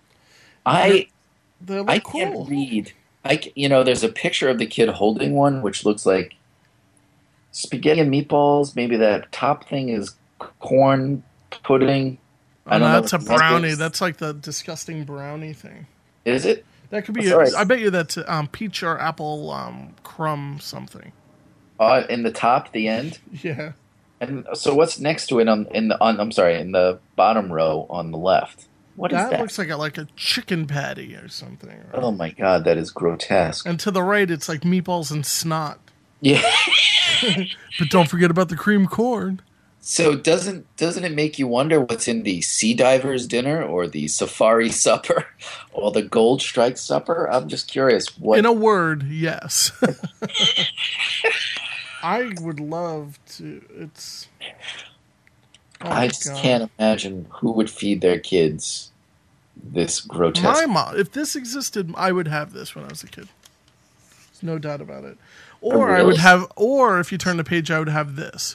I They look I cool. can't read. I c- you know, there's a picture of the kid holding one, which looks like spaghetti and meatballs. Maybe that top thing is corn pudding. Oh, I don't no, know that's a what that brownie. is. That's like the disgusting brownie thing. Is it? That could be. That's A, all right. I bet you that's um, peach or apple um, crumb something. Uh, in the top, the end. Yeah. And so, what's next to it on in the on? I'm sorry, in the bottom row on the left. What is That, that? looks like a, like a chicken patty or something. Right? Oh my god, that is grotesque. And to the right, it's like meatballs and snot. Yeah. But don't forget about the cream corn. So doesn't doesn't it make you wonder what's in the sea divers dinner or the safari supper or the gold strike supper? I'm just curious. What In a word, yes. I would love to. It's. Oh my I just God. can't imagine who would feed their kids this grotesque. My mom. If this existed, I would have this when I was a kid. There's no doubt about it. Or I would really? have. Or if you turn the page, I would have this.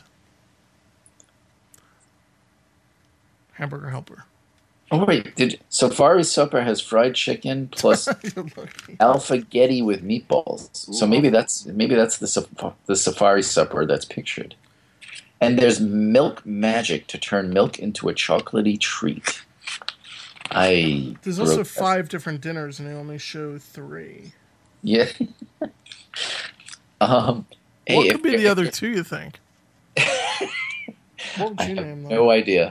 Hamburger Helper. Oh wait, did safari supper has fried chicken plus You're lucky. alphagetti with meatballs? So maybe that's maybe that's the saf- the safari supper that's pictured. And there's milk magic to turn milk into a chocolatey treat. I There's also wrote- five different dinners, and they only show three. Yeah. um, hey, What if- could be the other two, you think? What would I you have name them? no idea.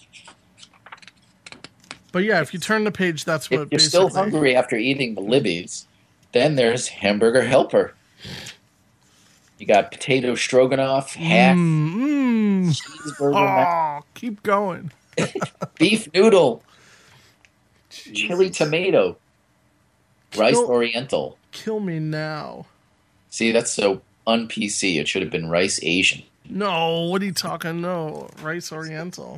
But yeah, if you turn the page, that's what If you're still basically- hungry after eating the Libby's, then there's Hamburger Helper. You got potato stroganoff, half Mm, mm. cheeseburger, mac- Oh, keep going. beef noodle, chili Jesus. tomato, rice Kill- oriental. Kill me now. See, that's so un-P C. It should have been rice Asian. No, what are you talking? No, rice oriental.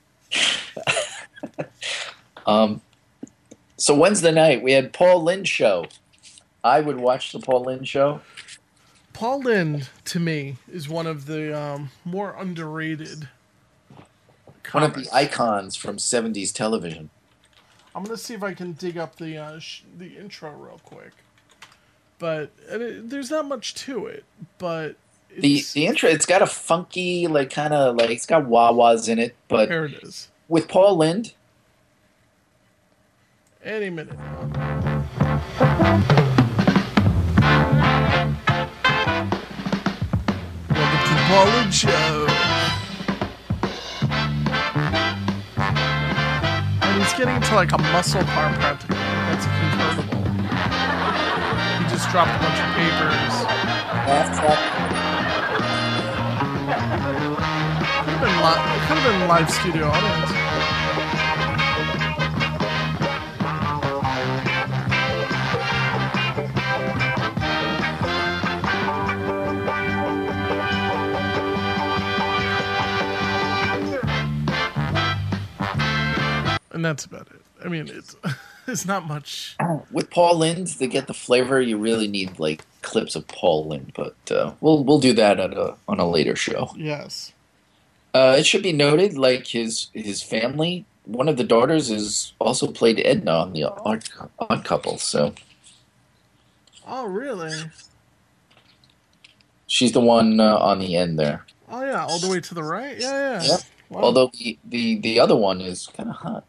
Um, so Wednesday night we had Paul Lynde show. I would watch the Paul Lynde show. Paul Lynde, to me, is one of the um, more underrated One of comics. the icons from seventies television. I'm gonna see if I can dig up the uh, sh- the intro real quick. But and it, there's not much to it. But The it's, the intro, it's got a funky, like kind of like it's got wah-wahs in it, but here it is. with Paul Lynde, Any minute now. Welcome to the Paul Lynde Show. And he's getting into like a muscle car practically. That's convertible. He just dropped a bunch of papers. laugh track. Could have been, li- could have been live studio audience. and that's about it. I mean, it's it's not much. With Paul Lynde, to get the flavor, you really need like clips of Paul Lynde, but uh, we'll we'll do that at a, on a later show. Yes. Uh, it should be noted, like his his family, one of the daughters is also played Edna on the Odd, Odd Couple. So Oh, really? she's the one uh, on the end there. Oh, yeah, all the way to the right? Yeah, yeah. Yep. Wow. Although the, the, the other one is kind of hot.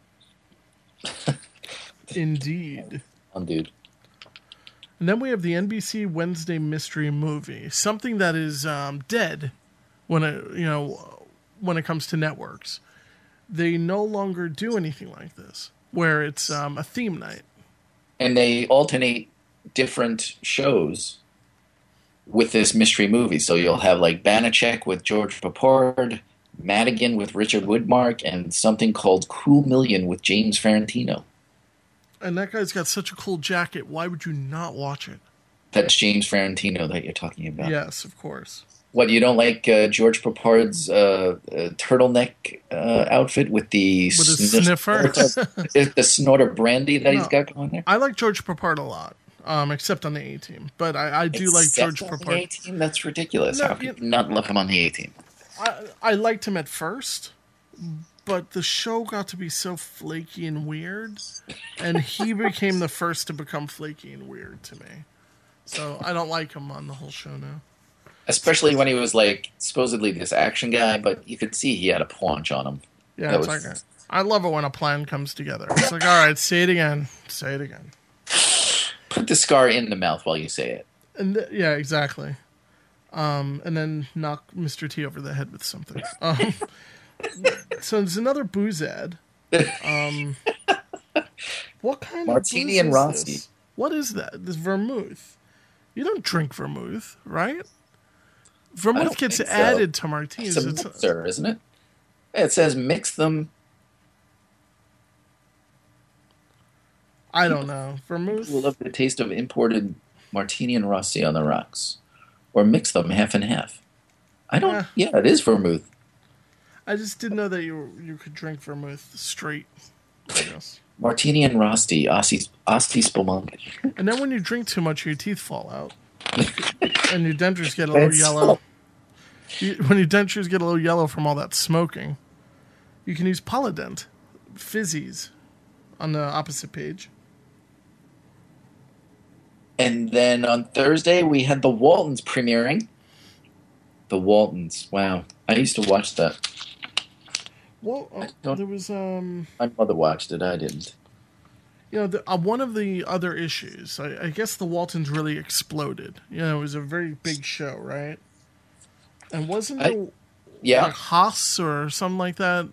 Indeed. Oh, dude. And then we have the N B C Wednesday mystery movie, something that is um, dead when it, you know, when it comes to networks. They no longer do anything like this, where it's um, a theme night. And they alternate different shows with this mystery movie. So you'll have like Banachek with George Papard, Madigan with Richard Widmark, and something called Cool Million with James Ferrantino. And that guy's got such a cool jacket. Why would you not watch it? That's James Ferrantino that you're talking about. Yes, of course. What, you don't like uh, George Papard's uh, uh, turtleneck uh, outfit with the With a sniff- sniffer? the, the snort of brandy that he's No. got going there? I like George Papard a lot, um, except on the A team. But I, I do like Except George on the Papard. A-team? That's ridiculous. No, How can you- you not love him on the A-team? I, I liked him at first, but the show got to be so flaky and weird, and he became the first to become flaky and weird to me. So I don't like him on the whole show now. Especially when he was like supposedly this action guy, but you could see he had a paunch on him. Yeah, That it's was- like a, I love it when a plan comes together. It's like, all right, say it again, say it again, Put the scar in the mouth while you say it. and th- yeah, exactly. Um, and then knock Mister T over the head with something. Um, so there's another booze ad. Um, what kind Martini of booze and is Rossi. this? What is that? This vermouth. You don't drink vermouth, right? I Vermouth don't gets think so. added to martinis. It's a It's- mixer, isn't it? It says mix them. I don't know. Vermouth. We'll love the taste of imported Martini and Rossi on the rocks. Or mix them half and half. I don't... Yeah. Yeah, it is vermouth. I just didn't know that you you could drink vermouth straight. I guess. Martini and Rosti, Asti, Asti Spumante. And then when you drink too much, your teeth fall out, and your dentures get a little That's yellow. You, when your dentures get a little yellow from all that smoking, you can use Polydent fizzies on the opposite page. And then on Thursday, we had the Waltons premiering. The Waltons, wow. I used to watch that. Well, uh, don't- there was um, My mother watched it, I didn't. you know, the, uh, one of the other issues. I, I guess the Waltons really exploded. You know, it was a very big show, right? And wasn't I- there Yeah, like Haas or something like that?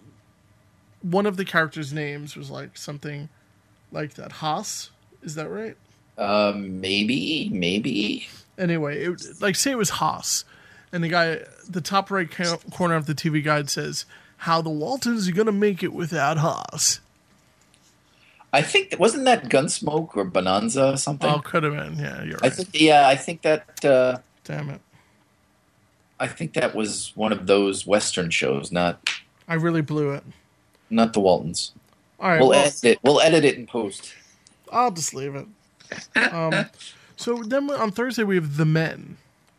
One of the characters' names was like something like that. Haas, is that right? um, maybe, maybe. Anyway, it, like say it was Haas, and the guy, the top right co- corner of the T V guide says, "How the Waltons are gonna make it without Haas." I think, wasn't that Gunsmoke or Bonanza or something? Oh, could have been. Yeah, you're I right. think, yeah, I think that, uh, Damn it! I think that was one of those Western shows, not, I really blew it. not the Waltons. All right, We'll well, edit it. We'll edit it in post. I'll just leave it. Um, so then on Thursday we have The Men.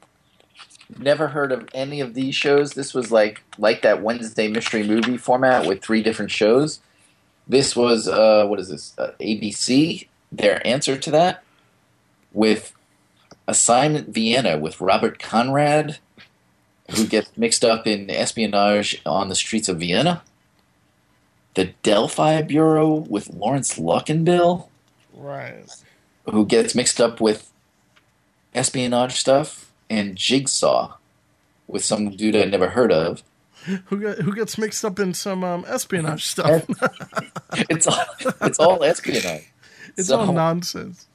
Never heard of any of these shows. This was like like that Wednesday mystery movie format with three different shows. This was uh, what is this? Uh, A B C. Their answer to that with Assignment Vienna with Robert Conrad, who gets mixed up in espionage on the streets of Vienna. The Delphi Bureau with Lawrence Luckenbill, Right. who gets mixed up with espionage stuff, and Jigsaw with some dude I never heard of. Who got, who gets mixed up in some um, espionage stuff? It's all, it's all espionage. It's So, all nonsense.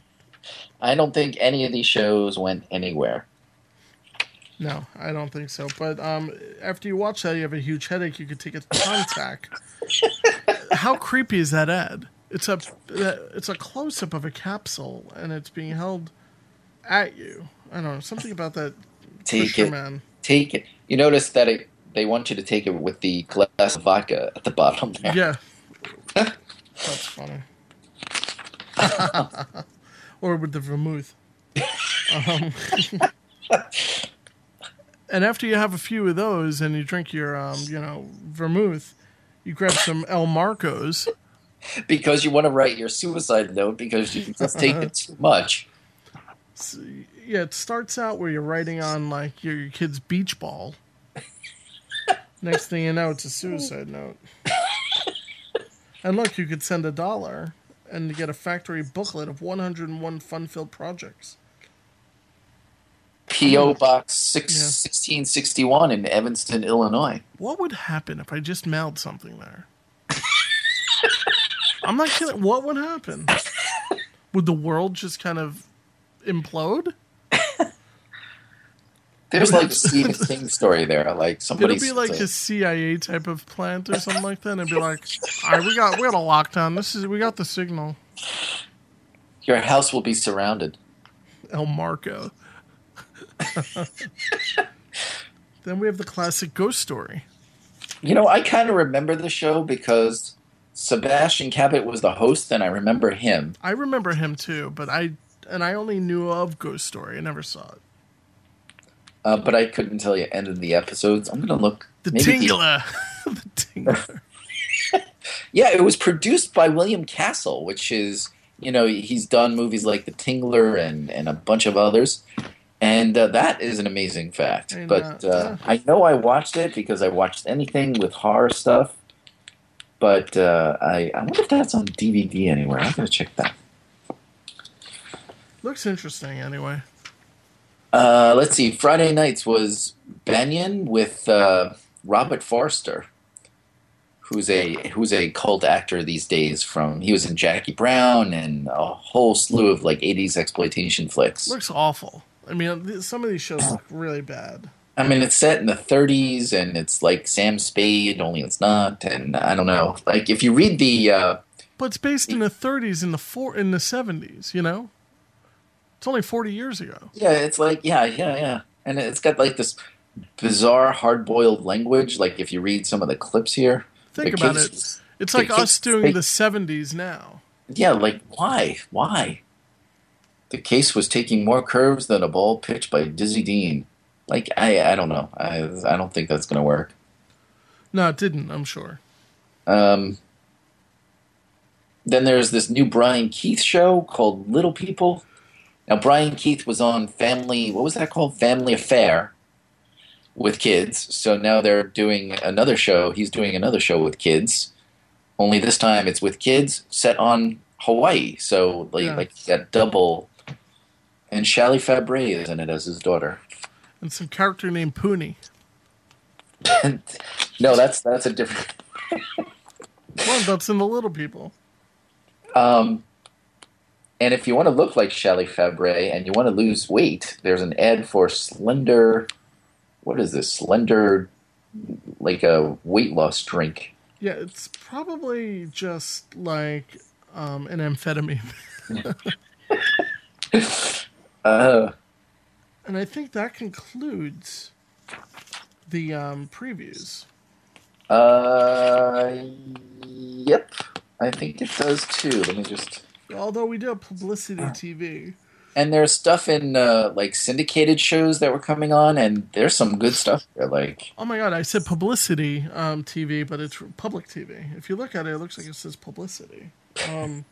I don't think any of these shows went anywhere. No, I don't think so. But um, after you watch that, you have a huge headache. You could take a Contac. How creepy is that ad? It's a it's a close up of a capsule, and it's being held at you. I don't know, something about that. Take Pusher it. Man. Take it. You notice that it, they want you to take it with the glass of vodka at the bottom there. Yeah, That's funny. Or with the vermouth. Um, and after you have a few of those and you drink your, um, you know, vermouth, you grab some El Marcos. Because you want to write your suicide note because you just take it too much. So, yeah, it starts out where you're writing on, like, your, your kid's beach ball. Next thing you know, it's a suicide note. And look, you could send a dollar and get a factory booklet of one hundred one fun-filled projects. P O Box six, Yeah. sixteen sixty-one in Evanston, Illinois. What would happen if I just mailed something there? I'm not kidding. What would happen? Would the world just kind of implode? There's like a Stephen King story there. Like somebody. It'd be like a C I A type of plant or something like that. And it'd be like, all right, we got we got a lockdown. This is we got the signal. Your house will be surrounded. El Marco. Then we have the classic ghost story. You know, I kind of remember the show because Sebastian Cabot was the host, and I remember him. I remember him too, but I and I only knew of Ghost Story. I never saw it. Uh, but I couldn't tell you end of the episodes. I'm going to look. The maybe he- Tingler. The Tingler. Yeah, it was produced by William Castle, which is, you know, he's done movies like The Tingler and, and a bunch of others. And uh, that is an amazing fact. And, but uh, uh, yeah. I know I watched it because I watched anything with horror stuff. But uh, I, I wonder if that's on D V D anywhere. I'm going to check that. Looks interesting anyway. Uh, let's see. Friday nights was Banyan with uh, Robert Forster, who's a who's a cult actor these days. From he was in Jackie Brown and a whole slew of like eighties exploitation flicks. Looks awful. I mean, th- some of these shows look really bad. I mean, it's set in the thirties, and it's like Sam Spade, only it's not. And I don't know. Like if you read the, uh, But it's based in the thirties, in the four, in the seventies. You know, it's only forty years ago. yeah, it's like yeah, yeah, yeah, and it's got like this bizarre, hard-boiled language. Like if you read some of the clips here, Think the about kids- it. It's the like kids- us doing they- the seventies now. Yeah, like why? Why? The case was taking more curves than a ball pitched by Dizzy Dean. Like I, I don't know. I, I don't think that's gonna work. No, it didn't. I'm sure. Um, then there's this new Brian Keith show called Little People. Now Brian Keith was on Family. What was that called? Family Affair with kids. So now they're doing another show. He's doing another show with kids. Only this time it's with kids set on Hawaii. So like Yeah. like that double. And Shally Fabre is in it as his daughter. And some character named Poonie. No, that's that's a different. Well, that's in the Little People. Um, and if you want to look like Shally Fabre and you want to lose weight, there's an ad for Slender. What is this? Slender, like a weight loss drink. Yeah, it's probably just like um, an amphetamine. Uh, And I think that concludes the um, previews. uh, yep. I think it does too. Let me just. Although we do have Publicity T V. And there's stuff in uh, like syndicated shows that were coming on, and there's some good stuff there. Like, Oh my god, I said Publicity um, T V, but it's Public T V. If you look at it, it looks like it says Publicity. Um,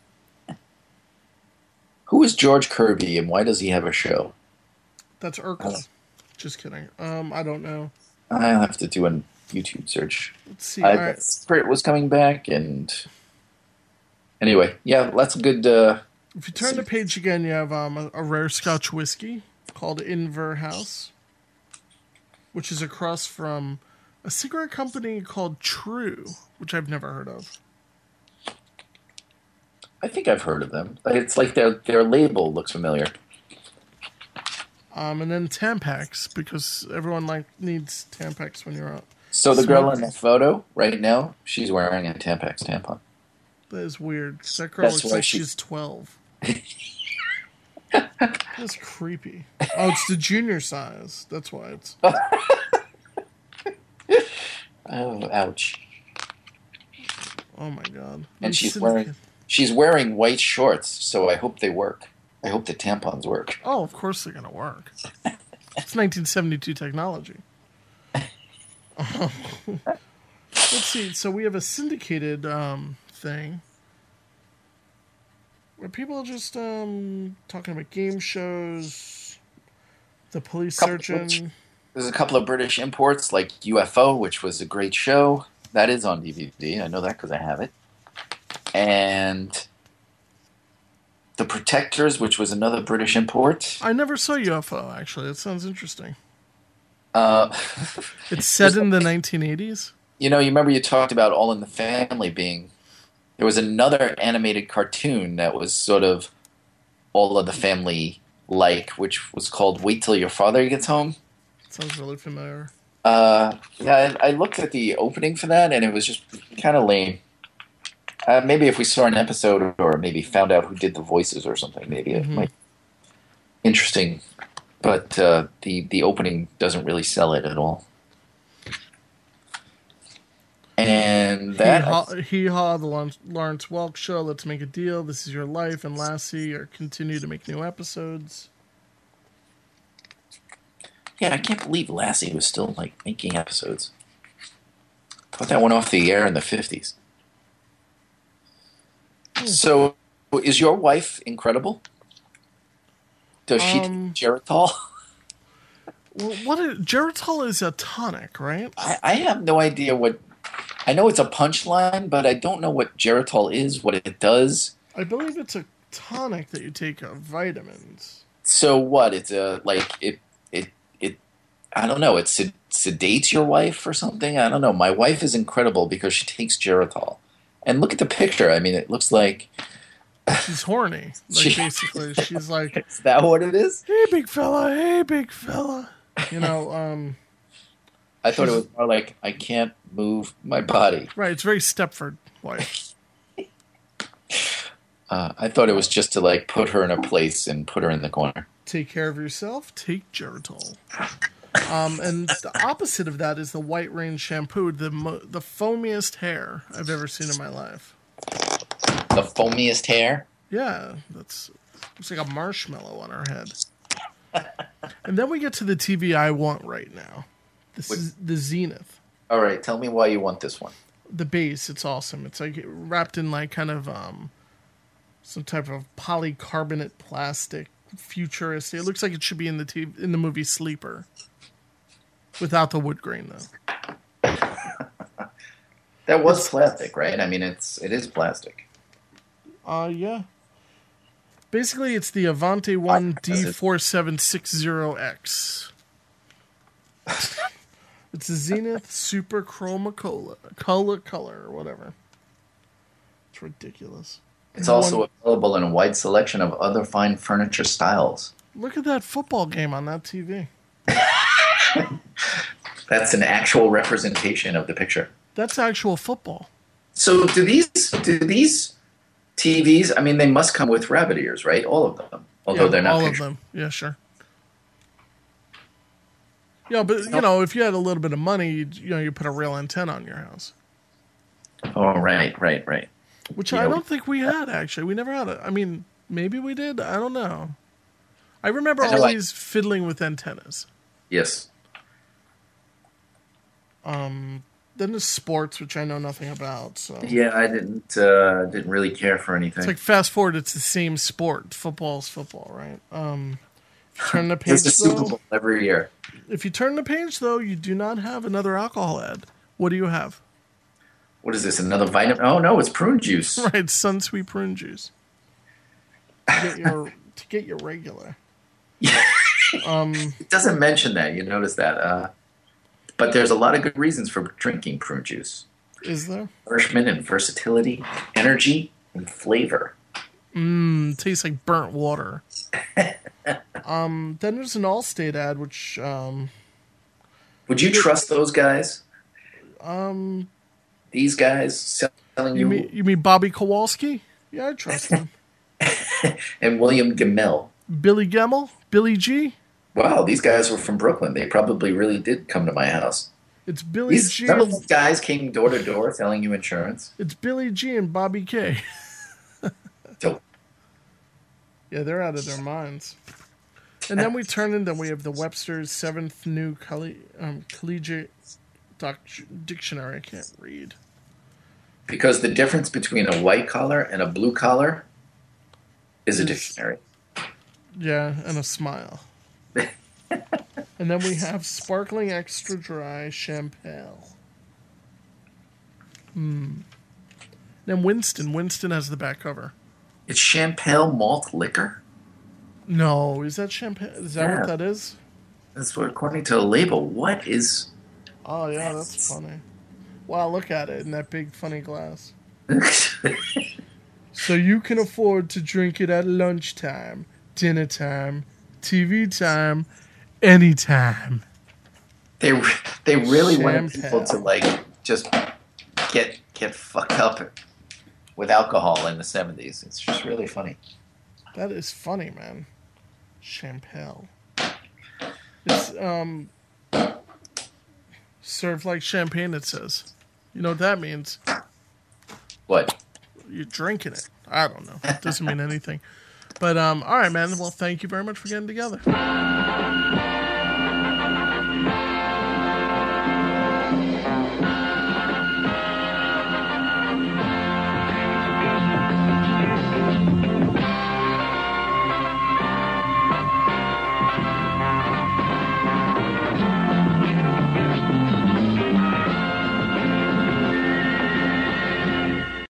who is George Kirby, and why does he have a show? that's Urkel. Just kidding. Um, I don't know. I'll have to do a YouTube search. Let's see. I All right. Spirit was coming back, and anyway, yeah, that's a good. Uh, If you turn the page again, you have um, a, a rare Scotch whiskey called Inver House, which is across from a cigarette company called True, which I've never heard of. I think I've heard of them. It's like their their label looks familiar. Um, and then Tampax, because everyone like needs Tampax when you're out. So the girl in Smoking. the photo right now, she's wearing a Tampax tampon. That is weird. 'Cause that girl That's looks why like she- she's twelve. That's creepy. Oh, it's the junior size. That's why it's. Oh, ouch! Oh my god! And she's Syndicate. wearing she's wearing white shorts, so I hope they work. I hope the tampons work. Oh, of course they're gonna work. It's nineteen seventy-two technology. Let's see. So we have a syndicated um, thing where people are just um, talking about game shows, the police Couple searching. There's a couple of British imports like U F O, which was a great show. That is on D V D. I know that because I have it. And The Protectors, which was another British import. I never saw U F O, actually. That sounds interesting. Uh, It's set in the nineteen eighties? you know, you remember you talked about All in the Family being... There was another animated cartoon that was sort of All in the Family-like, which was called Wait Till Your Father Gets Home. Sounds really familiar. Uh, yeah, I, I looked at the opening for that, and it was just kind of lame. Uh, maybe if we saw an episode or maybe found out who did the voices or something, maybe it Mhm. might interesting. But uh, the the opening doesn't really sell it at all. And that Hee Haw, Hee Haw, the Lawrence, Lawrence Welk Show, Let's Make a Deal, This Is Your Life, and Lassie are continue to make new episodes. yeah, I can't believe Lassie was still like making episodes. Thought that went off the air in the fifties. So, is your wife incredible? Does she Um, take Geritol? Well, what is, Geritol is a tonic, right? I, I have no idea what. I know it's a punchline, but I don't know what Geritol is, what it does. I believe it's a tonic that you take of vitamins. So what? It's a like it it it. I don't know. It sed- sedates your wife or something. I don't know. My wife is incredible because she takes Geritol, and look at the picture. I mean, it looks like. She's horny. Like, She- basically, she's like, Is that what it is? hey, big fella, hey, big fella. You know, um, I thought it was more like I can't move my body. right, it's very Stepford wife. Uh, I thought it was just to like put her in a place and put her in the corner. Take care of yourself, take Geritol. Um, and the opposite of that is the White Rain shampoo, the mo- the foamiest hair I've ever seen in my life. The foamiest hair. Yeah, that's looks like a marshmallow on her head. And then we get to the T V I want right now. This What- is the Zenith. All right, tell me why you want this one. The base, it's awesome. It's like wrapped in like kind of um some type of polycarbonate plastic, futuristic. It looks like it should be in the T V, in the movie Sleeper. Without the wood grain though. That was plastic, right? I mean, it's it is plastic. Uh yeah. Basically it's the Avante One Is it- D four seven six zero X. It's a Zenith Super Chroma Cola color color or whatever. It's ridiculous. It's also One- available in a wide selection of other fine furniture styles. Look at that football game on that T V. That's an actual representation of the picture. That's actual football. So do these do these T Vs? I mean, they must come with rabbit ears, right? All of them, although Yeah, they're not all picture- of them. Yeah, sure. Yeah, but you know, if you had a little bit of money, you'd, you know, you put a real antenna on your house, Oh, right, right, right. which Yeah, I we- don't think we had actually. We never had it. I mean, maybe we did. I don't know. I remember I know I- always fiddling with antennas. Yes. Um, then there's sports, which I know nothing about. So Yeah, I didn't uh, didn't really care for anything. it's like fast forward, it's the same sport. Football's football, right? Um, if you turn the page It's the Super though, Bowl every year. if you turn the page though, you do not have another alcohol ad. What do you have? What is this? Another vitamin? Oh no, it's prune juice. Right, Sunsweet prune juice. To get your to get your regular. Um, It doesn't mention that. You notice that. Uh, but there's a lot of good reasons for drinking prune juice. is there? Nourishment and versatility, energy and flavor. Mmm, tastes like burnt water. um, then there's an Allstate ad, which um, Would you trust those guys? um, These guys selling you you, mean you mean Bobby Kowalski? Yeah, I trust him. and William Gemmell. Billy Gemmell, Billy G. Wow, these guys were from Brooklyn. They probably really did come to my house. It's Billy These G. none of And, these guys came door to door selling you insurance. it's Billy G and Bobby K. So, Yeah, they're out of their minds. And then we turn in, then we have the Webster's seventh new colle- um, collegiate doc- dictionary. I can't read. because the difference between a white collar and a blue collar is a Is- dictionary. Yeah, and a smile. And then we have sparkling extra dry champagne. Hmm. Then Winston. Winston has the back cover. It's Champel malt liquor. No, is that champagne? Is that Yeah. what that is? That's what, according to the label. What is? Oh, yeah, that's funny. Wow, look at it in that big funny glass. So you can afford to drink it at lunchtime, dinner time, T V time, anytime. they they really wanted Champel. people to like just get get fucked up with alcohol in the seventies. It's just really funny. That is funny, man. Champel. It's um served like champagne, it says. You know what that means? What? You're drinking it. I don't know. It doesn't mean anything. But um all right, man. Well, thank you very much for getting together.